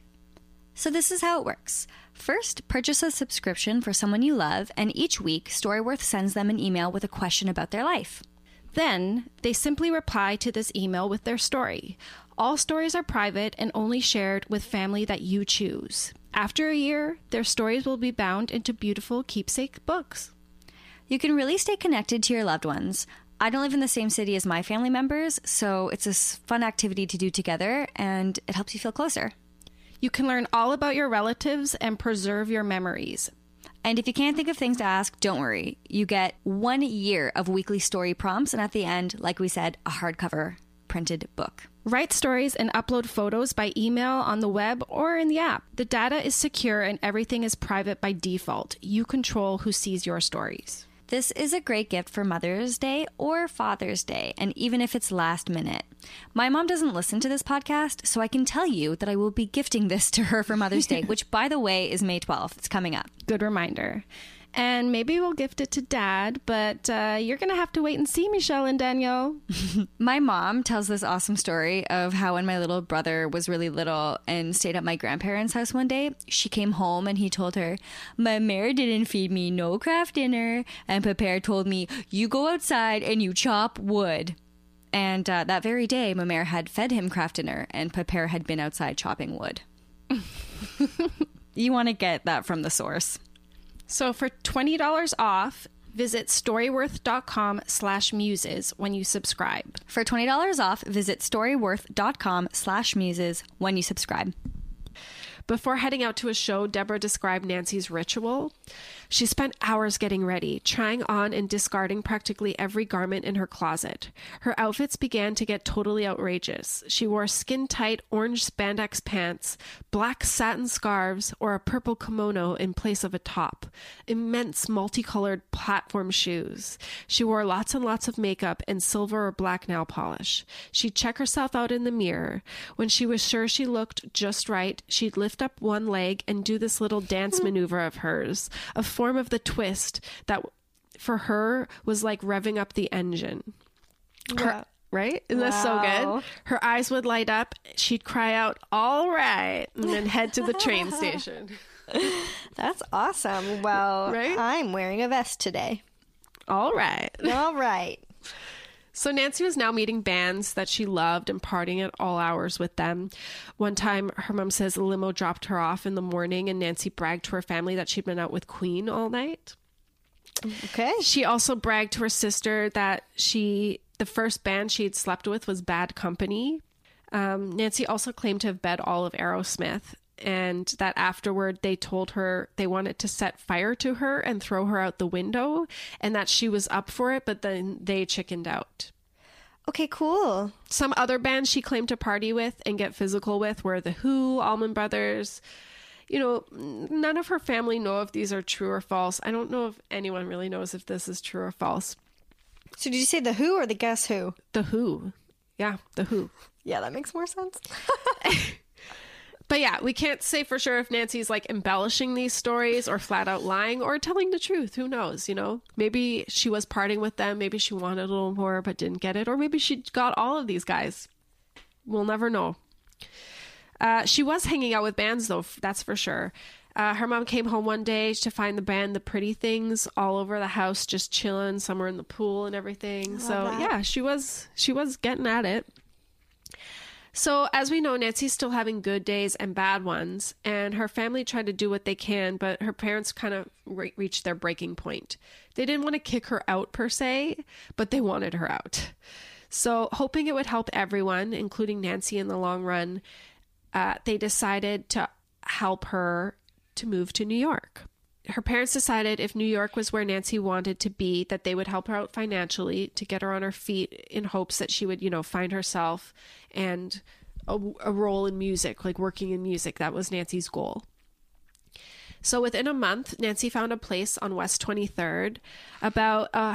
So this is how it works. First, purchase a subscription for someone you love, and each week, Storyworth sends them an email with a question about their life. Then, they simply reply to this email with their story. All stories are private and only shared with family that you choose. After a year, their stories will be bound into beautiful keepsake books. You can really stay connected to your loved ones. I don't live in the same city as my family members, so it's a fun activity to do together, and it helps you feel closer. You can learn all about your relatives and preserve your memories. And if you can't think of things to ask, don't worry. You get one year of weekly story prompts, and at the end, like we said, a hardcover printed book. Write stories and upload photos by email on the web or in the app. The data is secure and everything is private by default. You control who sees your stories. This is a great gift for Mother's Day or Father's Day, and even if it's last minute. My mom doesn't listen to this podcast, so I can tell you that I will be gifting this to her for Mother's Day, which, by the way, is May twelfth. It's coming up. Good reminder. And maybe we'll gift it to Dad, but uh, you're going to have to wait and see, Michelle and Danielle. My mom tells this awesome story of how when my little brother was really little and stayed at my grandparents' house one day, she came home and he told her, "My mare didn't feed me no craft dinner, and Papa told me, you go outside and you chop wood." And uh, that very day, my mare had fed him craft dinner, and Papa had been outside chopping wood. You want to get that from the source. So for twenty dollars off, visit storyworth.com slash muses when you subscribe. For twenty dollars off, visit storyworth.com slash muses when you subscribe. Before heading out to a show, Deborah described Nancy's ritual. She spent hours getting ready, trying on and discarding practically every garment in her closet. Her outfits began to get totally outrageous. She wore skin-tight orange spandex pants, black satin scarves, or a purple kimono in place of a top, immense multicolored platform shoes. She wore lots and lots of makeup and silver or black nail polish. She'd check herself out in the mirror. When she was sure she looked just right, she'd lift up one leg and do this little dance maneuver of hers, a form of the twist that for her was like revving up the engine. Her, Wow. Right? Isn't that so Wow. good? Her eyes would light up. She'd cry out, "All right," and then head to the train station. That's awesome. Well, Right? I'm wearing a vest today. All right. All right. So Nancy was now meeting bands that she loved and partying at all hours with them. One time, her mom says a limo dropped her off in the morning, and Nancy bragged to her family that she'd been out with Queen all night. Okay. She also bragged to her sister that she, the first band she had slept with was Bad Company. Um, Nancy also claimed to have bed all of Aerosmith, and that afterward they told her they wanted to set fire to her and throw her out the window, and that she was up for it, but then they chickened out. Okay, cool. Some other bands she claimed to party with and get physical with were The Who, Allman Brothers. You know, none of her family know if these are true or false. I don't know if anyone really knows if this is true or false. So did you say the Who or the Guess Who? The Who. Yeah, The Who. Yeah, that makes more sense. But yeah, we can't say for sure if Nancy's like embellishing these stories or flat out lying or telling the truth. Who knows, you know? Maybe she was partying with them. Maybe she wanted a little more but didn't get it. Or maybe she got all of these guys. We'll never know. Uh, she was hanging out with bands, though, that's for sure. Uh, her mom came home one day to find the band The Pretty Things all over the house, just chilling, somewhere in the pool and everything. So that. yeah, she was she was getting at it. So as we know, Nancy's still having good days and bad ones, and her family tried to do what they can, but her parents kind of re- reached their breaking point. They didn't want to kick her out per se, but they wanted her out. So hoping it would help everyone, including Nancy in the long run, uh, they decided to help her to move to New York. Her parents decided if New York was where Nancy wanted to be, that they would help her out financially to get her on her feet in hopes that she would, you know, find herself and a, a role in music, like working in music. That was Nancy's goal. So within a month, Nancy found a place on West twenty-third, about a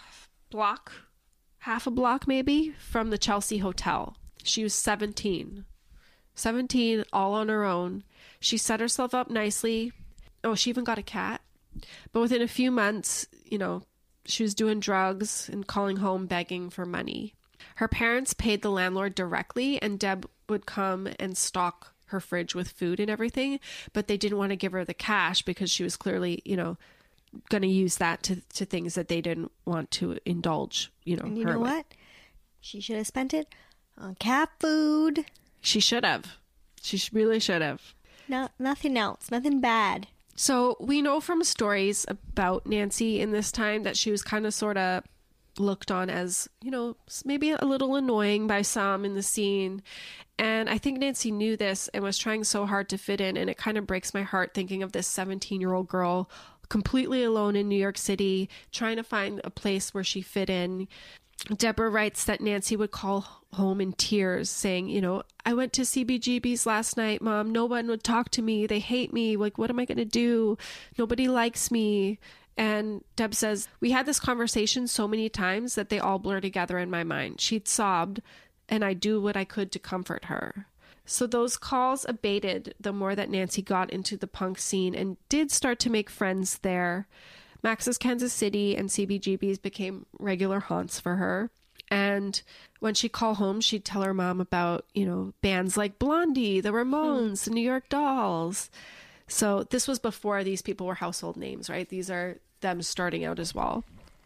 block, half a block maybe, from the Chelsea Hotel. She was seventeen. seventeen, all on her own. She set herself up nicely. Oh, she even got a cat. But within a few months, you know, she was doing drugs and calling home begging for money. Her parents paid the landlord directly, and Deb would come and stock her fridge with food and everything, but they didn't want to give her the cash because she was clearly, you know, going to use that to, to things that they didn't want to indulge, you know, And you her know with. what? She should have spent it on cat food. She should have. She sh- really should have. No, nothing else. Nothing bad. So we know from stories about Nancy in this time that she was kind of sort of looked on as, you know, maybe a little annoying by some in the scene. And I think Nancy knew this and was trying so hard to fit in. And it kind of breaks my heart thinking of this seventeen-year-old girl completely alone in New York City, trying to find a place where she fit in. Deborah writes that Nancy would call home in tears saying, you know, I went to C B G B's last night, Mom. No one would talk to me. They hate me. Like, what am I going to do? Nobody likes me. And Deb says, we had this conversation so many times that they all blur together in my mind. She'd sobbed, and I do what I could to comfort her. So those calls abated the more that Nancy got into the punk scene and did start to make friends there. Max's Kansas City and C B G B's became regular haunts for her. And when she'd call home, she'd tell her mom about, you know, bands like Blondie, the Ramones, the New York Dolls. So this was before these people were household names, right? These are them starting out as well.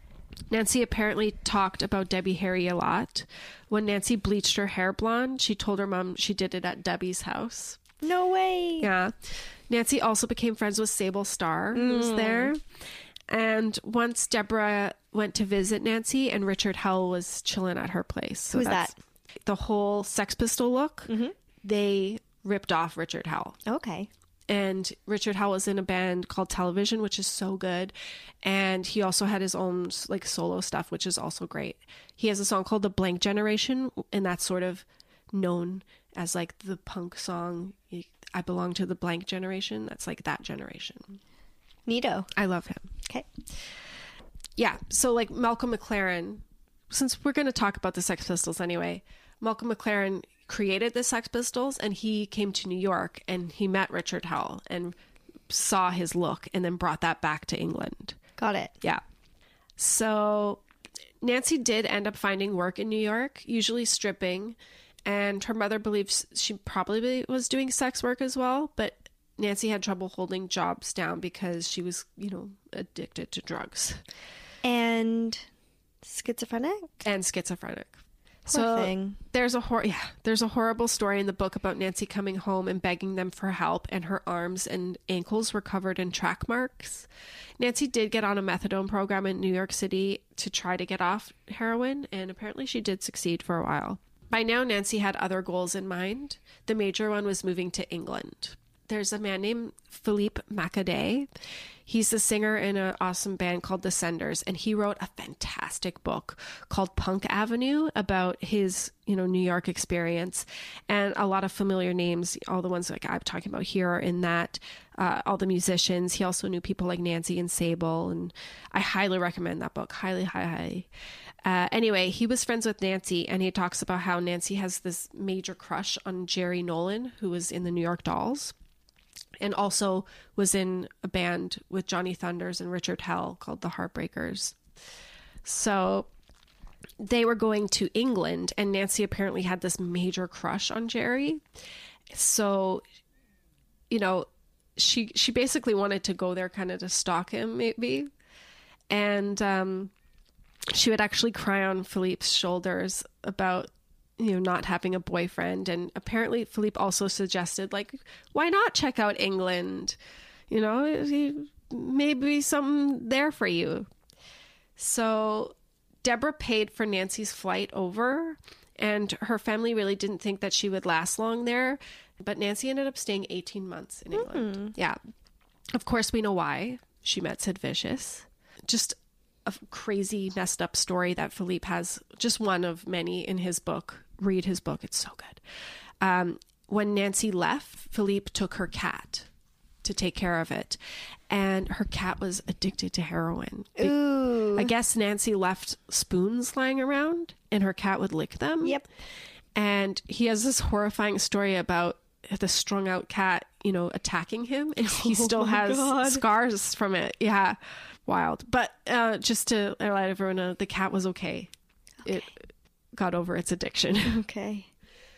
Nancy apparently talked about Debbie Harry a lot. When Nancy bleached her hair blonde, she told her mom she did it at Debbie's house. No way. Yeah. Nancy also became friends with Sable Starr, who was there. And once Deborah went to visit Nancy, and Richard Hell was chilling at her place. So Who's that's that? The whole Sex Pistol look, they ripped off Richard Hell. Okay. And Richard Hell was in a band called Television, which is so good. And he also had his own like solo stuff, which is also great. He has a song called The Blank Generation, and that's sort of known as like the punk song. I belong to the blank generation. That's like that generation. Neato. I love him. Okay. Yeah. So like Malcolm McLaren, since we're going to talk about the Sex Pistols anyway, Malcolm McLaren created the Sex Pistols, and he came to New York and he met Richard Hell and saw his look and then brought that back to England. Got it. Yeah. So Nancy did end up finding work in New York, usually stripping, and her mother believes she probably was doing sex work as well, but Nancy had trouble holding jobs down because she was, you know, addicted to drugs. And schizophrenic? And schizophrenic. Poor so thing. There's a hor- yeah, there's a horrible story in the book about Nancy coming home and begging them for help, and her arms and ankles were covered in track marks. Nancy did get on a methadone program in New York City to try to get off heroin, and apparently she did succeed for a while. By now, Nancy had other goals in mind. The major one was moving to England. There's a man named Philippe Macadais. He's the singer in an awesome band called The Senders, and he wrote a fantastic book called Punk Avenue about his, you know, New York experience. And a lot of familiar names, all the ones like I'm talking about here, are in that. Uh, all the musicians. He also knew people like Nancy and Sable, and I highly recommend that book. Highly, highly, highly. Uh, anyway, he was friends with Nancy, and he talks about how Nancy has this major crush on Jerry Nolan, who was in the New York Dolls, and also was in a band with Johnny Thunders and Richard Hell called the Heartbreakers. So they were going to England, and Nancy apparently had this major crush on Jerry. So, you know, she she basically wanted to go there kind of to stalk him, maybe. And um, she would actually cry on Philippe's shoulders about, you know, not having a boyfriend. And apparently Philippe also suggested, like, why not check out England? You know, maybe something there for you. So Deborah paid for Nancy's flight over, and her family really didn't think that she would last long there. But Nancy ended up staying eighteen months in England. Mm. Yeah. Of course, we know why. She met Sid Vicious. Just a crazy, messed up story that Philippe has, just one of many in his book. Read his book. It's so good. Um, when Nancy left, Philippe took her cat to take care of it. And her cat was addicted to heroin. Ooh. I guess Nancy left spoons lying around and her cat would lick them. Yep. And he has this horrifying story about the strung out cat, you know, attacking him, and he still oh has God. scars from it. Yeah. Wild. But uh, just to let everyone know, the cat was okay. okay. It got over its addiction. Okay.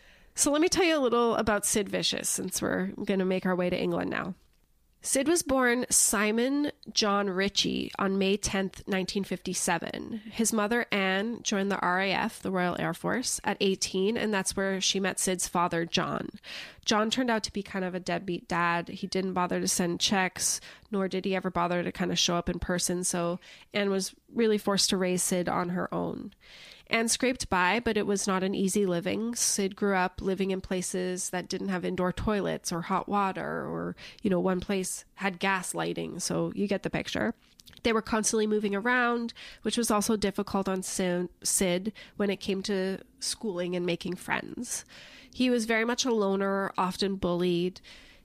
So let me tell you a little about Sid Vicious, since we're going to make our way to England now. Sid was born Simon John Ritchie on May tenth, nineteen fifty-seven. His mother, Anne, joined the R A F, the Royal Air Force, at eighteen, and that's where she met Sid's father, John. John turned out to be kind of a deadbeat dad. He didn't bother to send checks, nor did he ever bother to kind of show up in person, so Anne was really forced to raise Sid on her own. Anne scraped by, but it was not an easy living. Sid grew up living in places that didn't have indoor toilets or hot water, or, you know, one place had gas lighting, so you get the picture. They were constantly moving around, which was also difficult on Sid when it came to schooling and making friends. He was very much a loner, often bullied.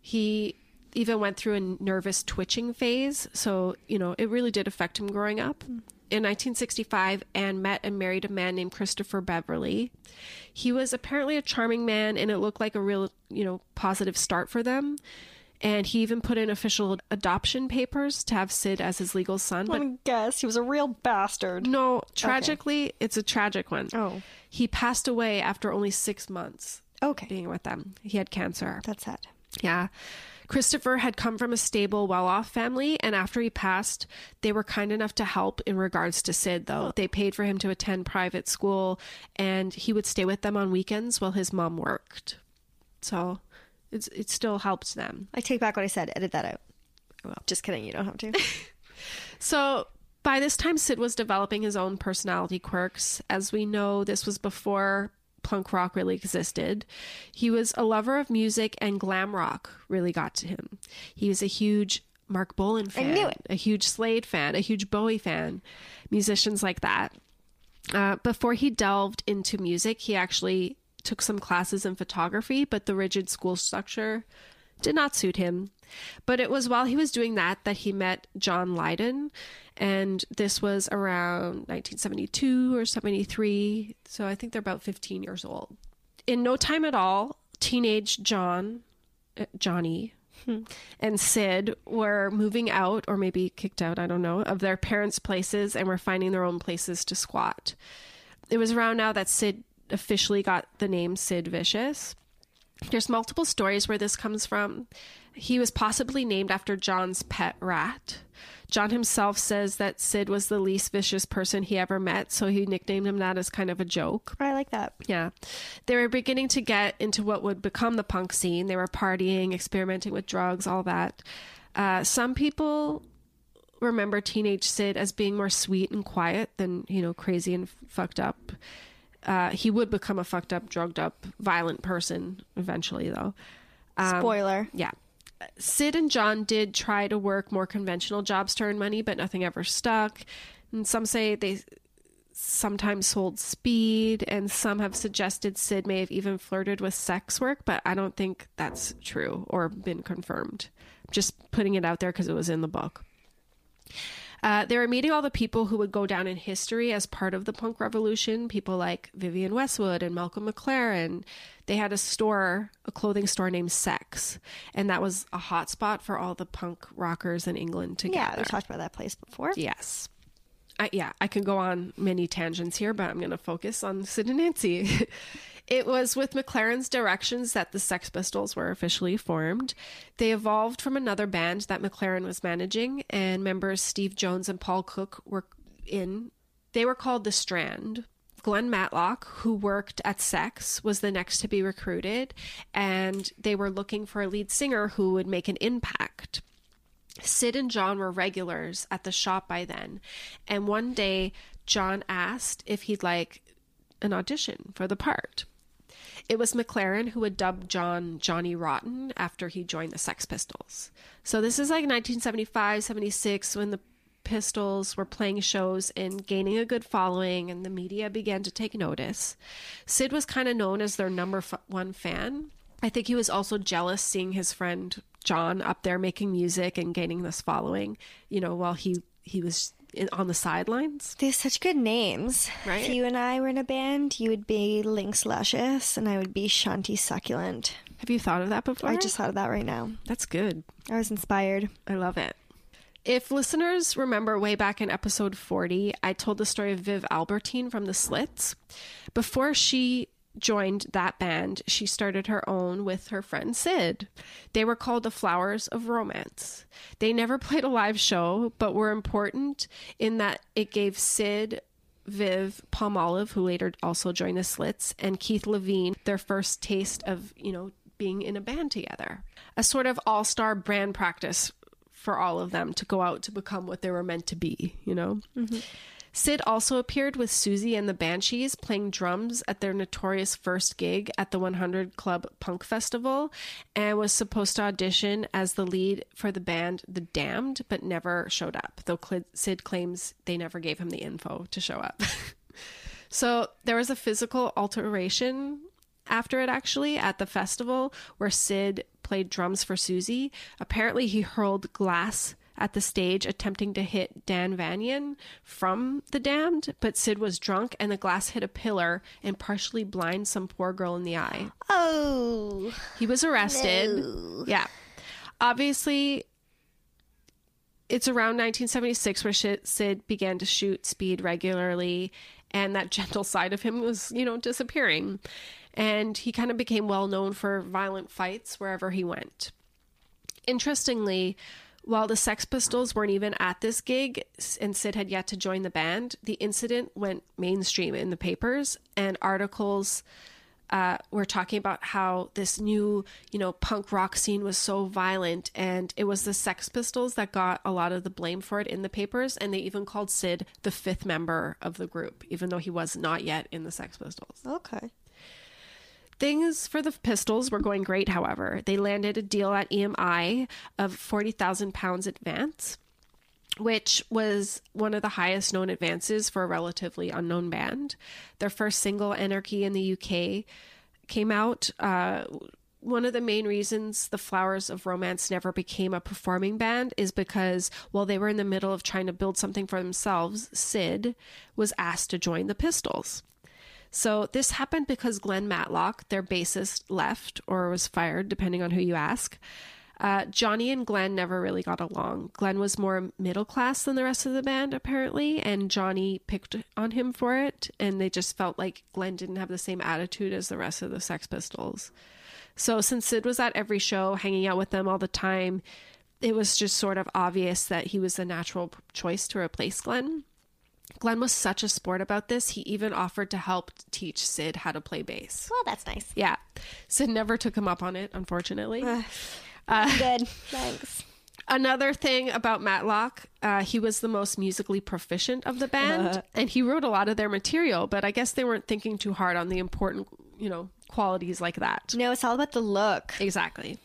He even went through a nervous twitching phase, so, you know, it really did affect him growing up. In nineteen sixty-five, Anne met and married a man named Christopher Beverly. He was apparently a charming man, and it looked like a real, you know, positive start for them. And he even put in official adoption papers to have Sid as his legal son. But I guess he was a real bastard. No, tragically, okay. It's a tragic one. Oh. He passed away after only six months okay. being with them. He had cancer. That's sad. Yeah. Christopher had come from a stable, well-off family, and after he passed, they were kind enough to help in regards to Sid, though. They paid for him to attend private school, and he would stay with them on weekends while his mom worked. So it's, it still helped them. I take back what I said. Edit that out. Well, just kidding. You don't have to. So by this time, Sid was developing his own personality quirks. As we know, this was before punk rock really existed. He was a lover of music, and glam rock really got to him. He was a huge Mark Bolan fan, I knew it. a huge Slade fan, a huge Bowie fan, musicians like that. Uh, before he delved into music, he actually took some classes in photography, but the rigid school structure did not suit him. But it was while he was doing that that he met John Lydon, and this was around nineteen seventy-two or seventy-three, so I think they're about fifteen years old. In no time at all, teenage John, uh, Johnny, hmm. and Sid were moving out, or maybe kicked out, I don't know, of their parents' places and were finding their own places to squat. It was around now that Sid officially got the name Sid Vicious. There's multiple stories where this comes from. He was possibly named after John's pet rat. John himself says that Sid was the least vicious person he ever met, so he nicknamed him that as kind of a joke. I like that. Yeah. They were beginning to get into what would become the punk scene. They were partying, experimenting with drugs, all that. Uh, some people remember teenage Sid as being more sweet and quiet than, you know, crazy and f- fucked up. Uh, he would become a fucked up, drugged up, violent person eventually, though. Um, Spoiler. Yeah. Sid and John did try to work more conventional jobs to earn money, but nothing ever stuck. And some say they sometimes sold speed, and some have suggested Sid may have even flirted with sex work, but I don't think that's true or been confirmed. Just putting it out there because it was in the book. Uh, they were meeting all the people who would go down in history as part of the punk revolution, people like Vivienne Westwood and Malcolm McLaren. They had a store, a clothing store named Sex, and that was a hot spot for all the punk rockers in England to Yeah, gather. we talked about that place before. Yes. I, yeah, I could go on many tangents here, but I'm going to focus on Sid and Nancy. It was with McLaren's directions that the Sex Pistols were officially formed. They evolved from another band that McLaren was managing, and members Steve Jones and Paul Cook were in. They were called The Strand. Glenn Matlock, who worked at Sex, was the next to be recruited, and they were looking for a lead singer who would make an impact. Sid and John were regulars at the shop by then, and one day John asked if he'd like an audition for the part. It was McLaren who had dubbed John Johnny Rotten after he joined the Sex Pistols. So this is like nineteen seventy-five, seventy-six, when the Pistols were playing shows and gaining a good following, and the media began to take notice. Sid was kind of known as their number f- one fan. I think he was also jealous seeing his friend John up there making music and gaining this following, you know, while he, he was in, on the sidelines. They have such good names. Right? If you and I were in a band, you would be Lynx Luscious, and I would be Shanti Succulent. Have you thought of that before? I just thought of that right now. That's good. I was inspired. I love it. If listeners remember way back in episode forty, I told the story of Viv Albertine from the Slits. Before she joined that band, she started her own with her friend Sid. They were called the Flowers of Romance. They never played a live show, but were important in that it gave Sid, Viv, Palmolive, who later also joined the Slits, and Keith Levine their first taste of, you know, being in a band together. A sort of all-star brand practice for all of them to go out to become what they were meant to be, you know? Mm-hmm. Sid also appeared with Susie and the Banshees playing drums at their notorious first gig at the one hundred Club Punk Festival, and was supposed to audition as the lead for the band The Damned, but never showed up, though Sid claims they never gave him the info to show up. So there was a physical alteration after it, actually, at the festival, where Sid played drums for Susie. Apparently he hurled glass at the stage, attempting to hit Dan Vanian from The Damned, but Sid was drunk and the glass hit a pillar and partially blinded some poor girl in the eye. Oh. He was arrested. No. Yeah. Obviously, it's around nineteen seventy-six where Sid began to shoot speed regularly, and that gentle side of him was, you know, disappearing. And he kind of became well known for violent fights wherever he went. Interestingly, while the Sex Pistols weren't even at this gig and Sid had yet to join the band, the incident went mainstream in the papers, and articles uh, were talking about how this new, you know, punk rock scene was so violent, and it was the Sex Pistols that got a lot of the blame for it in the papers, and they even called Sid the fifth member of the group, even though he was not yet in the Sex Pistols. Okay. Things for the Pistols were going great, however. They landed a deal at E M I of forty thousand pounds advance, which was one of the highest known advances for a relatively unknown band. Their first single, Anarchy in the U K, came out. Uh, one of the main reasons the Flowers of Romance never became a performing band is because while they were in the middle of trying to build something for themselves, Sid was asked to join the Pistols. So this happened because Glenn Matlock, their bassist, left or was fired, depending on who you ask. Uh, Johnny and Glenn never really got along. Glenn was more middle class than the rest of the band, apparently, and Johnny picked on him for it, and they just felt like Glenn didn't have the same attitude as the rest of the Sex Pistols. So since Sid was at every show, hanging out with them all the time, it was just sort of obvious that he was the natural choice to replace Glenn. Glenn was such a sport about this, he even offered to help teach Sid how to play bass. Well, that's nice. Yeah. Sid never took him up on it, unfortunately. Uh, uh, good. Thanks. Another thing about Matlock, uh, he was the most musically proficient of the band, uh, and he wrote a lot of their material, but I guess they weren't thinking too hard on the important, you know, qualities like that. No, it's all about the look. Exactly.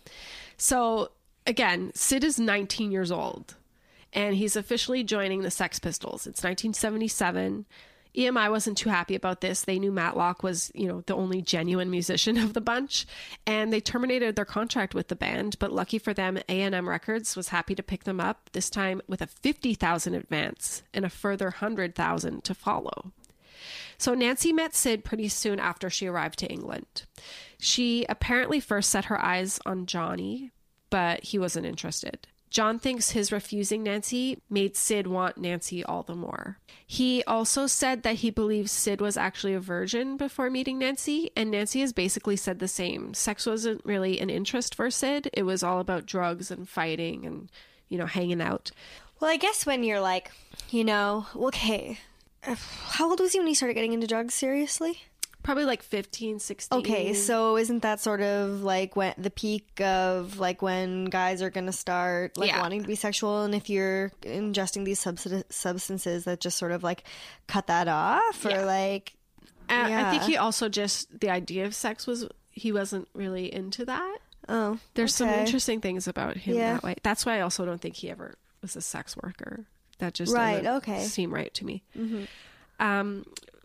So, again, Sid is nineteen years old. And he's officially joining the Sex Pistols. It's nineteen seventy-seven. E M I wasn't too happy about this. They knew Matlock was, you know, the only genuine musician of the bunch. And they terminated their contract with the band. But lucky for them, A and M Records was happy to pick them up, this time with a fifty thousand advance and a further one hundred thousand to follow. So Nancy met Sid pretty soon after she arrived to England. She apparently first set her eyes on Johnny, but he wasn't interested. John thinks his refusing Nancy made Sid want Nancy all the more. He also said that he believes Sid was actually a virgin before meeting Nancy, and Nancy has basically said the same. Sex wasn't really an interest for Sid. It was all about drugs and fighting and, you know, hanging out. Well, I guess when you're like, you know, okay, how old was he when he started getting into drugs seriously? Probably like fifteen, sixteen. Okay, so isn't that sort of like when the peak of like when guys are gonna start like Yeah. wanting to be sexual, and if you're ingesting these subs- substances that just sort of like cut that off, or Yeah. like Uh, yeah. I think he also just, the idea of sex was, he wasn't really into that. oh, There's some okay. interesting things about him Yeah. that way. That's why I also don't think he ever was a sex worker. That just Right, doesn't okay. seem right to me. Mm-hmm. Um,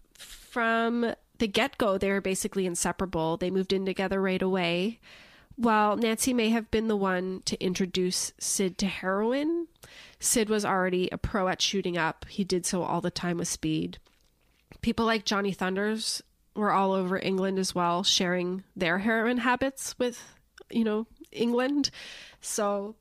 from the get-go, they were basically inseparable. They moved in together right away. While Nancy may have been the one to introduce Sid to heroin, Sid was already a pro at shooting up. He did so all the time with speed. People like Johnny Thunders were all over England as well, sharing their heroin habits with, you know, England. So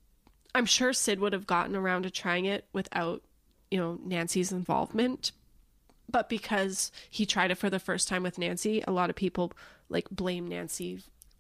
I'm sure Sid would have gotten around to trying it without, you know, Nancy's involvement. But because he tried it for the first time with Nancy, a lot of people like blame Nancy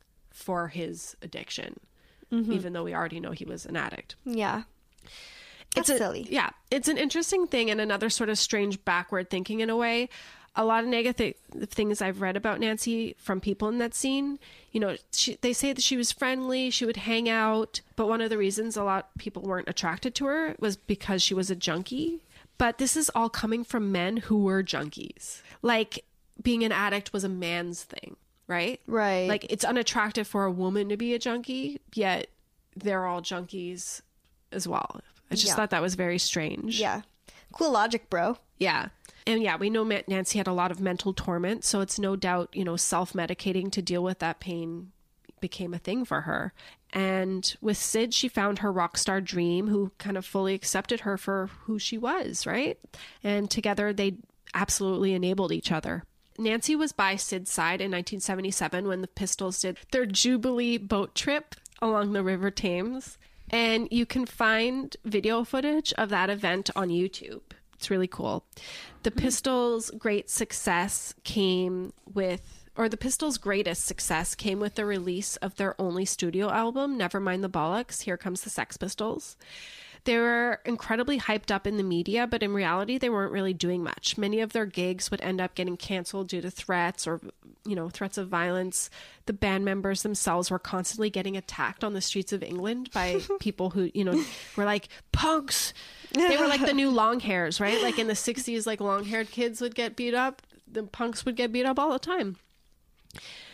for his addiction, mm-hmm. even though we already know he was an addict. Yeah. That's It's a, silly. Yeah. It's an interesting thing and another sort of strange backward thinking in a way. A lot of negative things I've read about Nancy from people in that scene, you know, she, they say that she was friendly, she would hang out, but one of the reasons a lot of people weren't attracted to her was because she was a junkie. But this is all coming from men who were junkies. Like, being an addict was a man's thing, right? Right. Like, it's unattractive for a woman to be a junkie, yet they're all junkies as well. I just Yeah. thought that was very strange. Yeah. Cool logic, bro. Yeah. And yeah, we know Ma- Nancy had a lot of mental torment, so it's no doubt, you know, self-medicating to deal with that pain became a thing for her. And with Sid, she found her rock star dream, who kind of fully accepted her for who she was, right? And together they absolutely enabled each other. Nancy was by Sid's side in nineteen seventy-seven when the Pistols did their Jubilee boat trip along the River Thames. And you can find video footage of that event on YouTube. It's really cool. The Pistols' great success came with or the Pistols' greatest success came with the release of their only studio album, Nevermind the Bollocks, Here Comes the Sex Pistols. They were incredibly hyped up in the media, but in reality, they weren't really doing much. Many of their gigs would end up getting canceled due to threats or, you know, threats of violence. The band members themselves were constantly getting attacked on the streets of England by people who, you know, were like, punks! They were like the new long hairs, right? Like in the sixties, like long-haired kids would get beat up. The punks would get beat up all the time.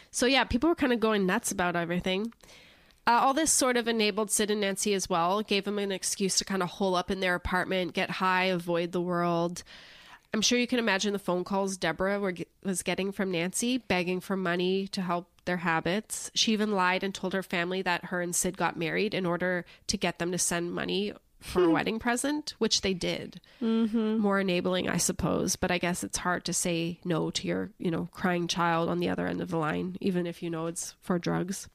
So yeah, people were kind of going nuts about everything. Uh, all this sort of enabled Sid and Nancy as well, gave them an excuse to kind of hole up in their apartment, get high, avoid the world. I'm sure you can imagine the phone calls Deborah were, was getting from Nancy, begging for money to help their habits. She even lied and told her family that her and Sid got married in order to get them to send money for a wedding present, which they did. Mm-hmm. More enabling, I suppose. But I guess it's hard to say no to your, you know, crying child on the other end of the line, even if you know it's for drugs.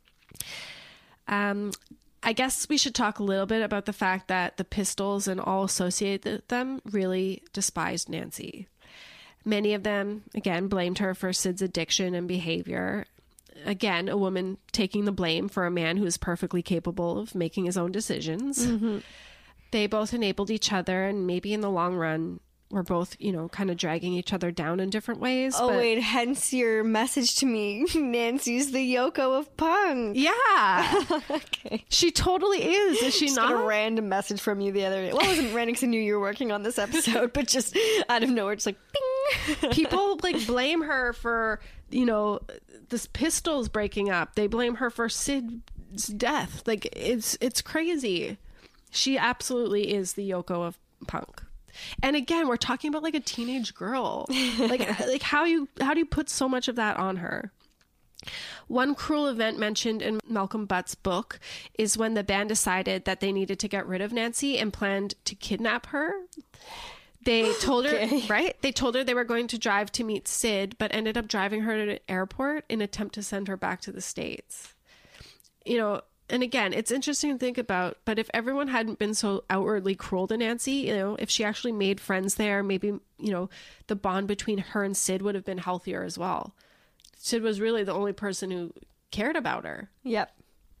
Um, I guess we should talk a little bit about the fact that the Pistols and all associated with them really despised Nancy. Many of them, again, blamed her for Sid's addiction and behavior. Again, a woman taking the blame for a man who is perfectly capable of making his own decisions. Mm-hmm. They both enabled each other, and maybe in the long run, we're both, you know, kind of dragging each other down in different ways. Oh, but... wait, hence your message to me. Nancy's the Yoko of punk. Yeah. Okay. She totally is. Is she just not? Got a random message from you the other day. Well, it wasn't random because I knew you were working on this episode, but just out of nowhere, just like, bing. People, like, blame her for, you know, this Pistols breaking up. They blame her for Sid's death. Like, it's it's crazy. She absolutely is the Yoko of punk. And again, we're talking about like a teenage girl. Like, like how you how do you put so much of that on her? One cruel event mentioned in Malcolm Butt's book is when the band decided that they needed to get rid of Nancy and planned to kidnap her. They told her, okay. right? They told her they were going to drive to meet Sid, but ended up driving her to an airport in an attempt to send her back to the States. You know, and again, it's interesting to think about, but if everyone hadn't been so outwardly cruel to Nancy, you know, if she actually made friends there, maybe, you know, the bond between her and Sid would have been healthier as well. Sid was really the only person who cared about her. Yep.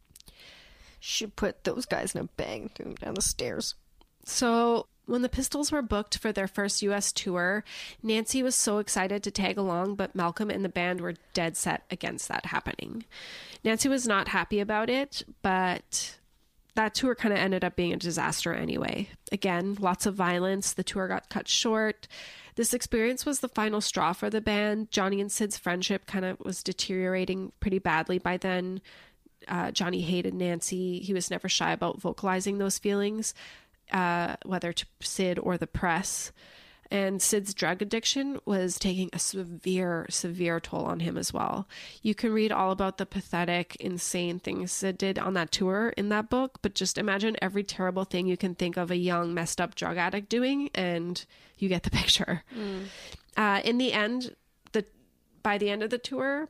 She put those guys in a bang, threw them down the stairs. So when the Pistols were booked for their first U S tour, Nancy was so excited to tag along, but Malcolm and the band were dead set against that happening. Nancy was not happy about it, but that tour kind of ended up being a disaster anyway. Again, lots of violence. The tour got cut short. This experience was the final straw for the band. Johnny and Sid's friendship kind of was deteriorating pretty badly by then. Uh, Johnny hated Nancy. He was never shy about vocalizing those feelings, uh, whether to Sid or the press. And Sid's drug addiction was taking a severe, severe toll on him as well. You can read all about the pathetic, insane things Sid did on that tour in that book, but just imagine every terrible thing you can think of a young, messed up drug addict doing, and you get the picture. Mm. Uh, in the end, the by the end of the tour,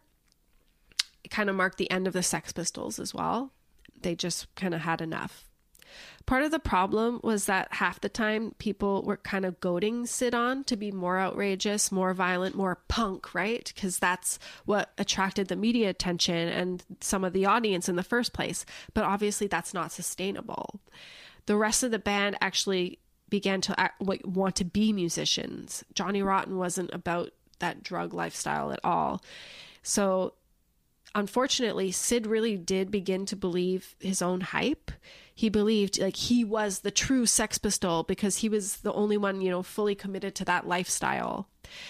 it kind of marked the end of the Sex Pistols as well. They just kind of had enough. Part of the problem was that half the time people were kind of goading Sid on to be more outrageous, more violent, more punk, right? Because that's what attracted the media attention and some of the audience in the first place. But obviously that's not sustainable. The rest of the band actually began to act, like, want to be musicians. Johnny Rotten wasn't about that drug lifestyle at all. So unfortunately, Sid really did begin to believe his own hype. He believed like he was the true Sex Pistol because he was the only one, you know, fully committed to that lifestyle.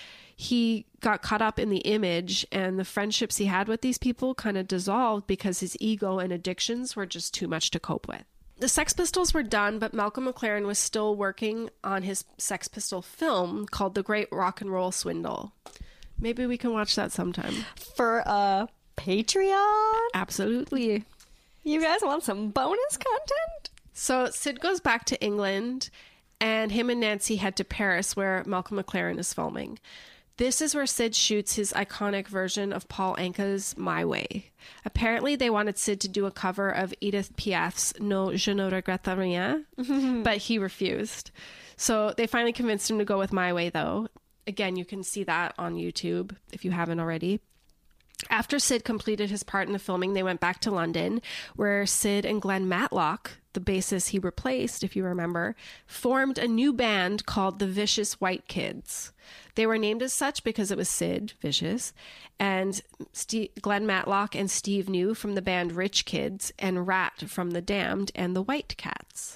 He got caught up in the image, and the friendships he had with these people kind of dissolved because his ego and addictions were just too much to cope with. The Sex Pistols were done, but Malcolm McLaren was still working on his Sex Pistol film called The Great Rock and Roll Swindle. Maybe we can watch that sometime. For a Patreon? Absolutely. You guys want some bonus content? So Sid goes back to England, and him and Nancy head to Paris, where Malcolm McLaren is filming. This is where Sid shoots his iconic version of Paul Anka's My Way. Apparently, they wanted Sid to do a cover of Edith Piaf's No, Je ne regrette rien, but he refused. So they finally convinced him to go with My Way, though. Again, you can see that on YouTube if you haven't already. After Sid completed his part in the filming, they went back to London, where Sid and Glenn Matlock, the bassist he replaced, if you remember, formed a new band called the Vicious White Kids. They were named as such because it was Sid, Vicious, and Steve, Glenn Matlock and Steve New from the band Rich Kids, and Rat from The Damned and the White Cats.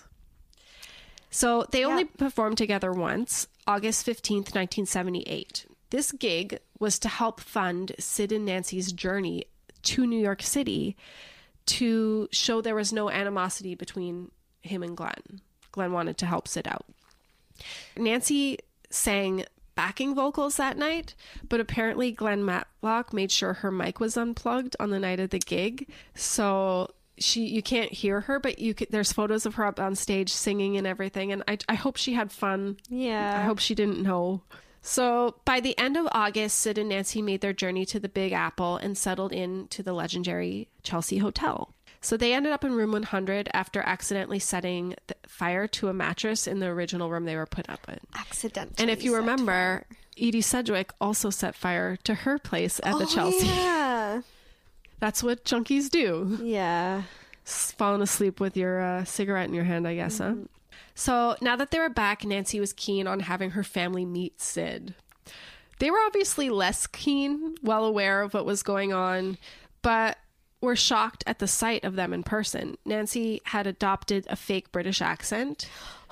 So they only yeah. performed together once, August fifteenth, nineteen seventy-eight. This gig was to help fund Sid and Nancy's journey to New York City to show there was no animosity between him and Glenn. Glenn wanted to help Sid out. Nancy sang backing vocals that night, but apparently Glenn Matlock made sure her mic was unplugged on the night of the gig. So she, you can't hear her, but you could, there's photos of her up on stage singing and everything. And I, I hope she had fun. Yeah. I hope she didn't know. So by the end of August, Sid and Nancy made their journey to the Big Apple and settled into the legendary Chelsea Hotel. So they ended up in room one hundred after accidentally setting the fire to a mattress in the original room they were put up in. Accidentally. And if you set remember, fire. Edie Sedgwick also set fire to her place at the Oh, Chelsea. Yeah. That's what junkies do. Yeah. S- Falling asleep with your uh, cigarette in your hand, I guess, mm-hmm. huh? So now that they were back, Nancy was keen on having her family meet Sid. They were obviously less keen, well aware of what was going on, but were shocked at the sight of them in person. Nancy had adopted a fake British accent.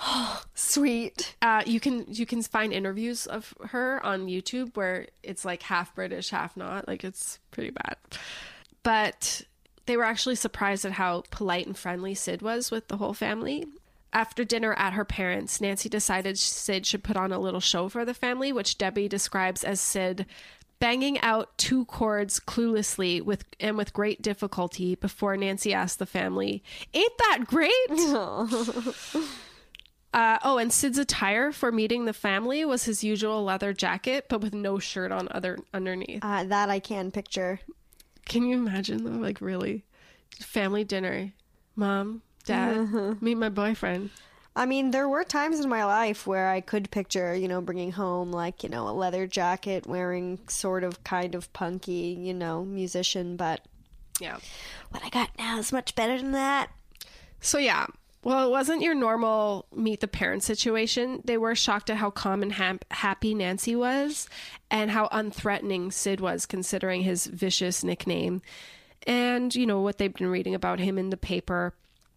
Sweet. Uh, you can you can find interviews of her on YouTube where it's like half British, half not. Like, it's pretty bad. But they were actually surprised at how polite and friendly Sid was with the whole family. After dinner at her parents', Nancy decided Sid should put on a little show for the family, which Debbie describes as Sid banging out two chords cluelessly with and with great difficulty before Nancy asked the family, "Ain't that great?" uh, oh, and Sid's attire for meeting the family was his usual leather jacket, but with no shirt on other underneath. Uh, that I can picture. Can you imagine though? Like, really, family dinner, mom, dad, meet my boyfriend. I mean, there were times in my life where I could picture, you know, bringing home, like, you know, a leather jacket, wearing sort of kind of punky, you know, musician, but Yeah. what I got now is much better than that. So yeah, well, it wasn't your normal meet the parents situation. They were shocked at how calm and ha- happy Nancy was and how unthreatening Sid was, considering his vicious nickname and, you know, what they've been reading about him in the paper.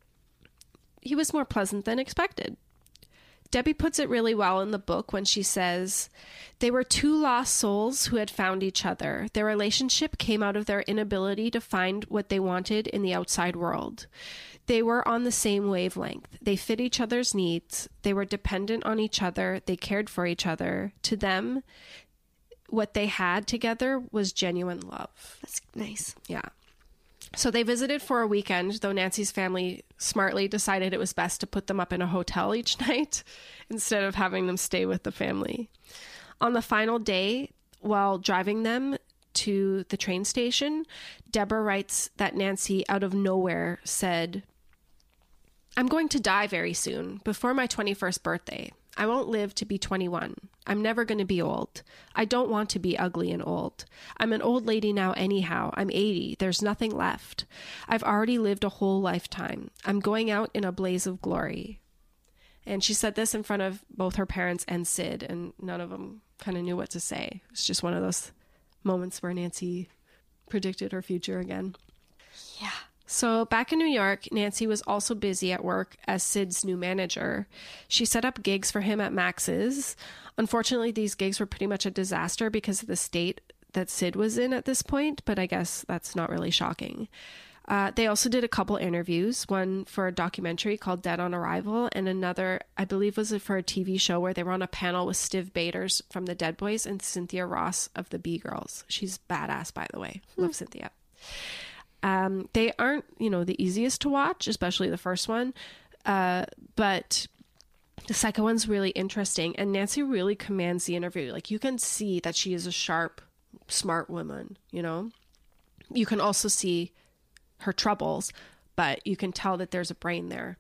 He was more pleasant than expected. Debbie puts it really well in the book when she says, "They were two lost souls who had found each other. Their relationship came out of their inability to find what they wanted in the outside world. They were on the same wavelength. They fit each other's needs. They were dependent on each other. They cared for each other. To them, what they had together was genuine love." That's nice. Yeah. So they visited for a weekend, though Nancy's family smartly decided it was best to put them up in a hotel each night instead of having them stay with the family. On the final day, while driving them to the train station, Deborah writes that Nancy, out of nowhere, said, "I'm going to die very soon, before my twenty-first birthday. I won't live to be twenty-one. I'm never going to be old. I don't want to be ugly and old. I'm an old lady now anyhow. I'm eighty. There's nothing left. I've already lived a whole lifetime. I'm going out in a blaze of glory." And she said this in front of both her parents and Sid, and none of them kind of knew what to say. It's just one of those moments where Nancy predicted her future again. Yeah. So back in New York, Nancy was also busy at work as Sid's new manager. She set up gigs for him at Max's. Unfortunately, these gigs were pretty much a disaster because of the state that Sid was in at this point, but I guess that's not really shocking. Uh, they also did a couple interviews, one for a documentary called Dead on Arrival, and another, I believe, was for a T V show where they were on a panel with Stiv Bators from the Dead Boys and Cynthia Ross of the B-Girls. She's badass, by the way. Love mm. Cynthia. Um, they aren't, you know, the easiest to watch, especially the first one. Uh, but the second one's really interesting. And Nancy really commands the interview. Like, you can see that she is a sharp, smart woman, you know? You can also see her troubles, but you can tell that there's a brain there.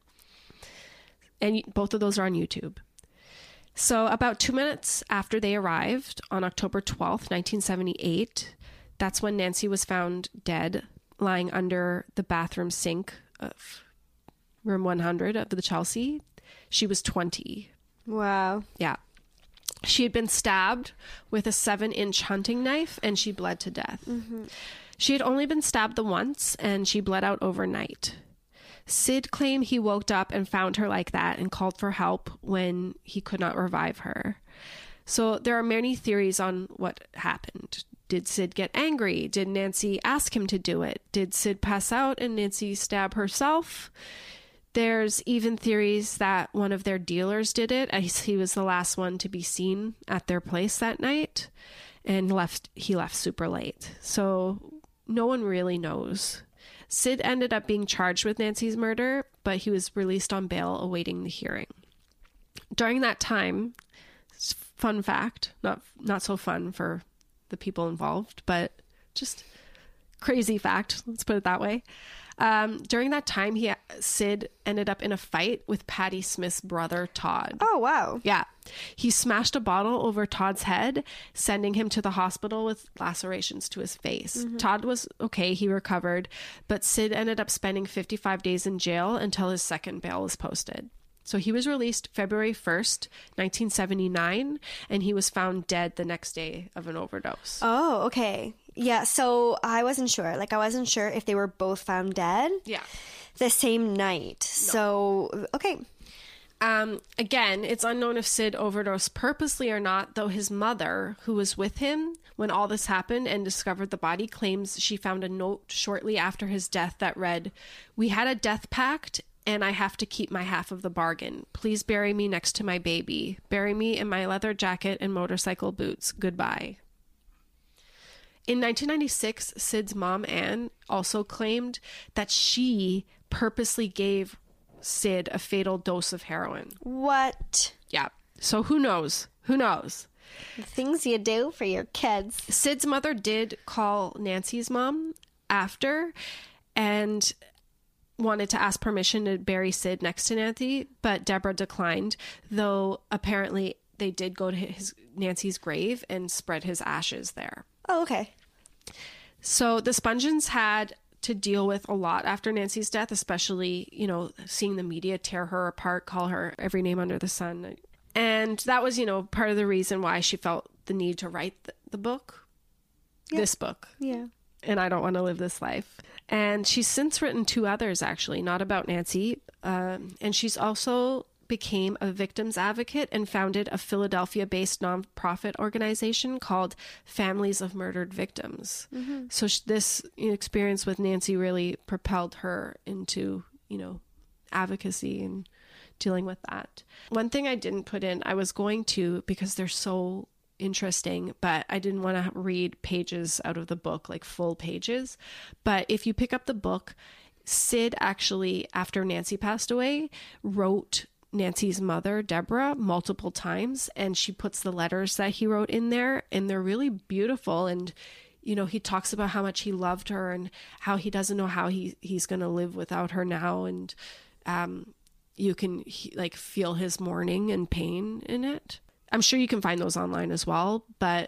And both of those are on YouTube. So about two minutes after they arrived on October twelfth, nineteen seventy-eight, that's when Nancy was found dead, lying under the bathroom sink of room one hundred of the Chelsea. She was twenty. Wow. Yeah. She had been stabbed with a seven-inch hunting knife, and she bled to death. Mm-hmm. She had only been stabbed the once, and she bled out overnight. Sid claimed he woke up and found her like that and called for help when he could not revive her. So there are many theories on what happened. Did Sid get angry? Did Nancy ask him to do it? Did Sid pass out and Nancy stab herself? There's even theories that one of their dealers did it, as he was the last one to be seen at their place that night, and left. he left super late. So no one really knows. Sid ended up being charged with Nancy's murder, but he was released on bail awaiting the hearing. During that time, fun fact, not not so fun for the people involved, but just crazy fact, let's put it that way. Um, during that time, he Sid ended up in a fight with Patti Smith's brother, Todd. Oh, wow. Yeah. He smashed a bottle over Todd's head, sending him to the hospital with lacerations to his face. Mm-hmm. Todd was okay. He recovered, but Sid ended up spending fifty-five days in jail until his second bail was posted. So he was released February first, nineteen seventy-nine, and he was found dead the next day of an overdose. Oh, okay. Yeah, so I wasn't sure. Like, I wasn't sure if they were both found dead. Yeah. The same night. No. So, okay. Um, again, it's unknown if Sid overdosed purposely or not, though his mother, who was with him when all this happened and discovered the body, claims she found a note shortly after his death that read, "We had a death pact, and I have to keep my half of the bargain. Please bury me next to my baby. Bury me in my leather jacket and motorcycle boots. Goodbye." In nineteen ninety-six, Sid's mom, Anne, also claimed that she purposely gave Sid a fatal dose of heroin. What? Yeah. So who knows? Who knows? The things you do for your kids. Sid's mother did call Nancy's mom after and wanted to ask permission to bury Sid next to Nancy, but Deborah declined, though apparently they did go to his Nancy's grave and spread his ashes there. Oh, okay. So the Spungins had to deal with a lot after Nancy's death, especially, you know, seeing the media tear her apart, call her every name under the sun. And that was, you know, part of the reason why she felt the need to write the, the book, yeah. this book. Yeah. And I Don't Want to Live This Life. And she's since written two others, actually, not about Nancy. Um, and she's also became a victims advocate and founded a Philadelphia-based nonprofit organization called Families of Murdered Victims. Mm-hmm. So sh- this experience with Nancy really propelled her into, you know, advocacy and dealing with that. One thing I didn't put in, I was going to, because they're so interesting, but I didn't want to read pages out of the book, like full pages. But if you pick up the book, Sid actually, after Nancy passed away, wrote Nancy's mother, Deborah, multiple times, and she puts the letters that he wrote in there, and they're really beautiful. And, you know, he talks about how much he loved her and how he doesn't know how he, he's going to live without her now. And um, you can he, like feel his mourning and pain in it. I'm sure you can find those online as well, but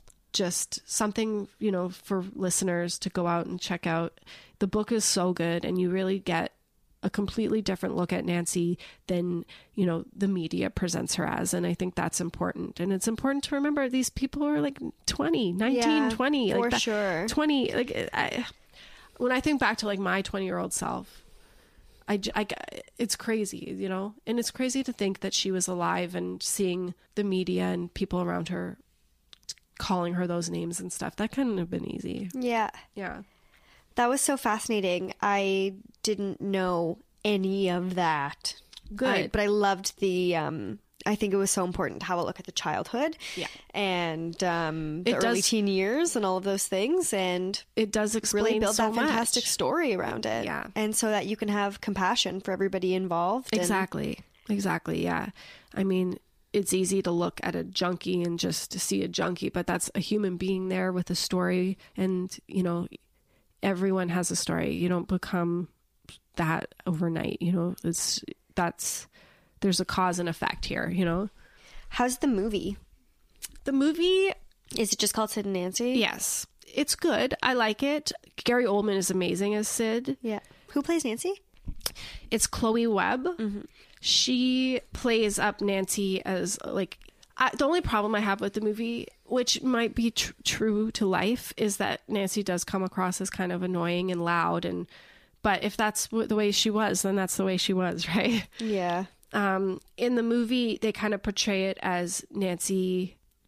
just something, you know, for listeners to go out and check out. The book is so good, and you really get a completely different look at Nancy than, you know, the media presents her as. And I think that's important. And it's important to remember these people are like twenty, nineteen, yeah, twenty. For like that, sure. twenty. Like, I, when I think back to like my twenty year old self, I, I, it's crazy, you know, and it's crazy to think that she was alive and seeing the media and people around her calling her those names and stuff. That couldn't have been easy. Yeah. Yeah. That was so fascinating. I didn't know any of that. Good. I, but I loved the, um, I think it was so important to have a look at the childhood. Yeah. And um, the It early does- teen years and all of those things. And It does explain really build so that fantastic much. story around it. Yeah. And so that you can have compassion for everybody involved. and- Exactly. Exactly. Yeah. I mean, it's easy to look at a junkie and just to see a junkie, but that's a human being there with a story. And, you know, everyone has a story. You don't become that overnight, you know, it's, that's, there's a cause and effect here, you know? How's the movie? The movie, Is it just called Sid and Nancy? yes, it's good. I like it. Gary Oldman is amazing as Sid. Yeah. Who plays Nancy? It's Chloe Webb. Mm-hmm. She plays up Nancy as like, I, the only problem I have with the movie, which might be tr- true to life, is that Nancy does come across as kind of annoying and loud. And, but if that's w- the way she was, then that's the way she was, right? Yeah. Um, in the movie, they kind of portray it as Nancy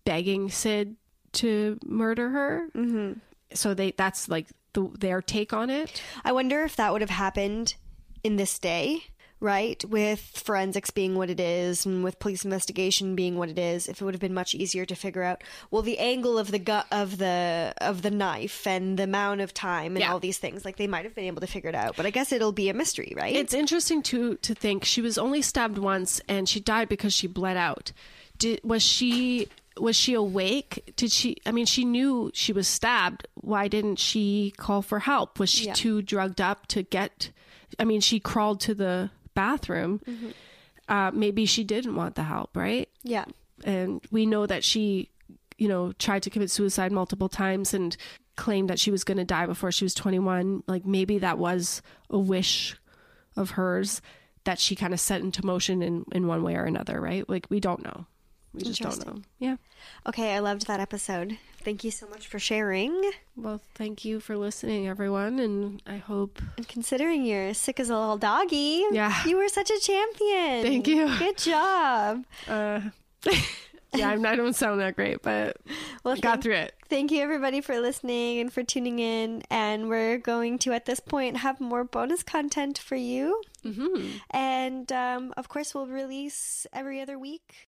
begging Sid to murder her. Mm-hmm. So they that's like the, their take on it. I wonder if that would have happened in this day, right? With forensics being what it is and with police investigation being what it is, if it would have been much easier to figure out, well, the angle of the gu- of the of the knife and the amount of time and Yeah. all these things, like they might have been able to figure it out. But I guess it'll be a mystery, right? It's interesting to to think she was only stabbed once and she died because she bled out. Did was she was she awake? Did she I mean she knew she was stabbed. Why didn't she call for help? Was she Yeah. too drugged up to get I mean she crawled to the bathroom. Mm-hmm. Uh, maybe she didn't want the help, right? Yeah. And we know that she, you know, tried to commit suicide multiple times and claimed that she was going to die before she was twenty-one. Like maybe that was a wish of hers that she kind of set into motion in, in one way or another, right? Like we don't know. We just don't know. Yeah. Okay, I loved that episode. Thank you so much for sharing. Well, thank you for listening, everyone. And I hope... And considering you're sick as a little doggy, Yeah. you were such a champion. Thank you. Good job. Uh, yeah, I'm, I don't sound that great, but Well, I got thank- through it. Thank you, everybody, for listening and for tuning in. And we're going to, at this point, have more bonus content for you. Mm-hmm. And, um, of course, we'll release every other week.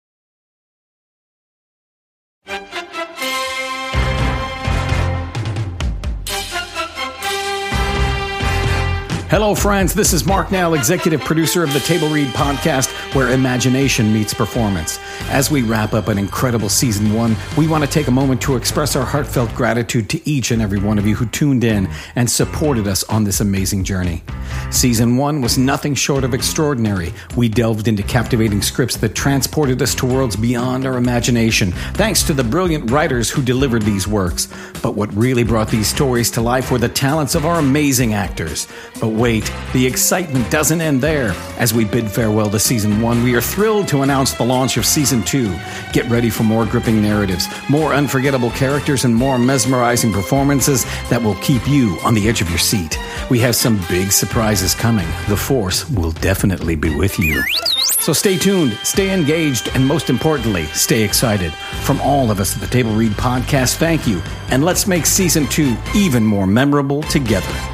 Hello, friends. This is Mark Nell, executive producer of the Table Read podcast, where imagination meets performance. As we wrap up an incredible season one, we want to take a moment to express our heartfelt gratitude to each and every one of you who tuned in and supported us on this amazing journey. Season one was nothing short of extraordinary. We delved into captivating scripts that transported us to worlds beyond our imagination, thanks to the brilliant writers who delivered these works. But what really brought these stories to life were the talents of our amazing actors. But wait, the excitement doesn't end there. As we bid farewell to season one, we are thrilled to announce the launch of season two. Get ready for more gripping narratives, more unforgettable characters, and more mesmerizing performances that will keep you on the edge of your seat. We have some big surprises coming. The Force will definitely be with you. So stay tuned, stay engaged, and most importantly, stay excited. From all of us at the Table Read podcast, thank you, and let's make season two even more memorable together.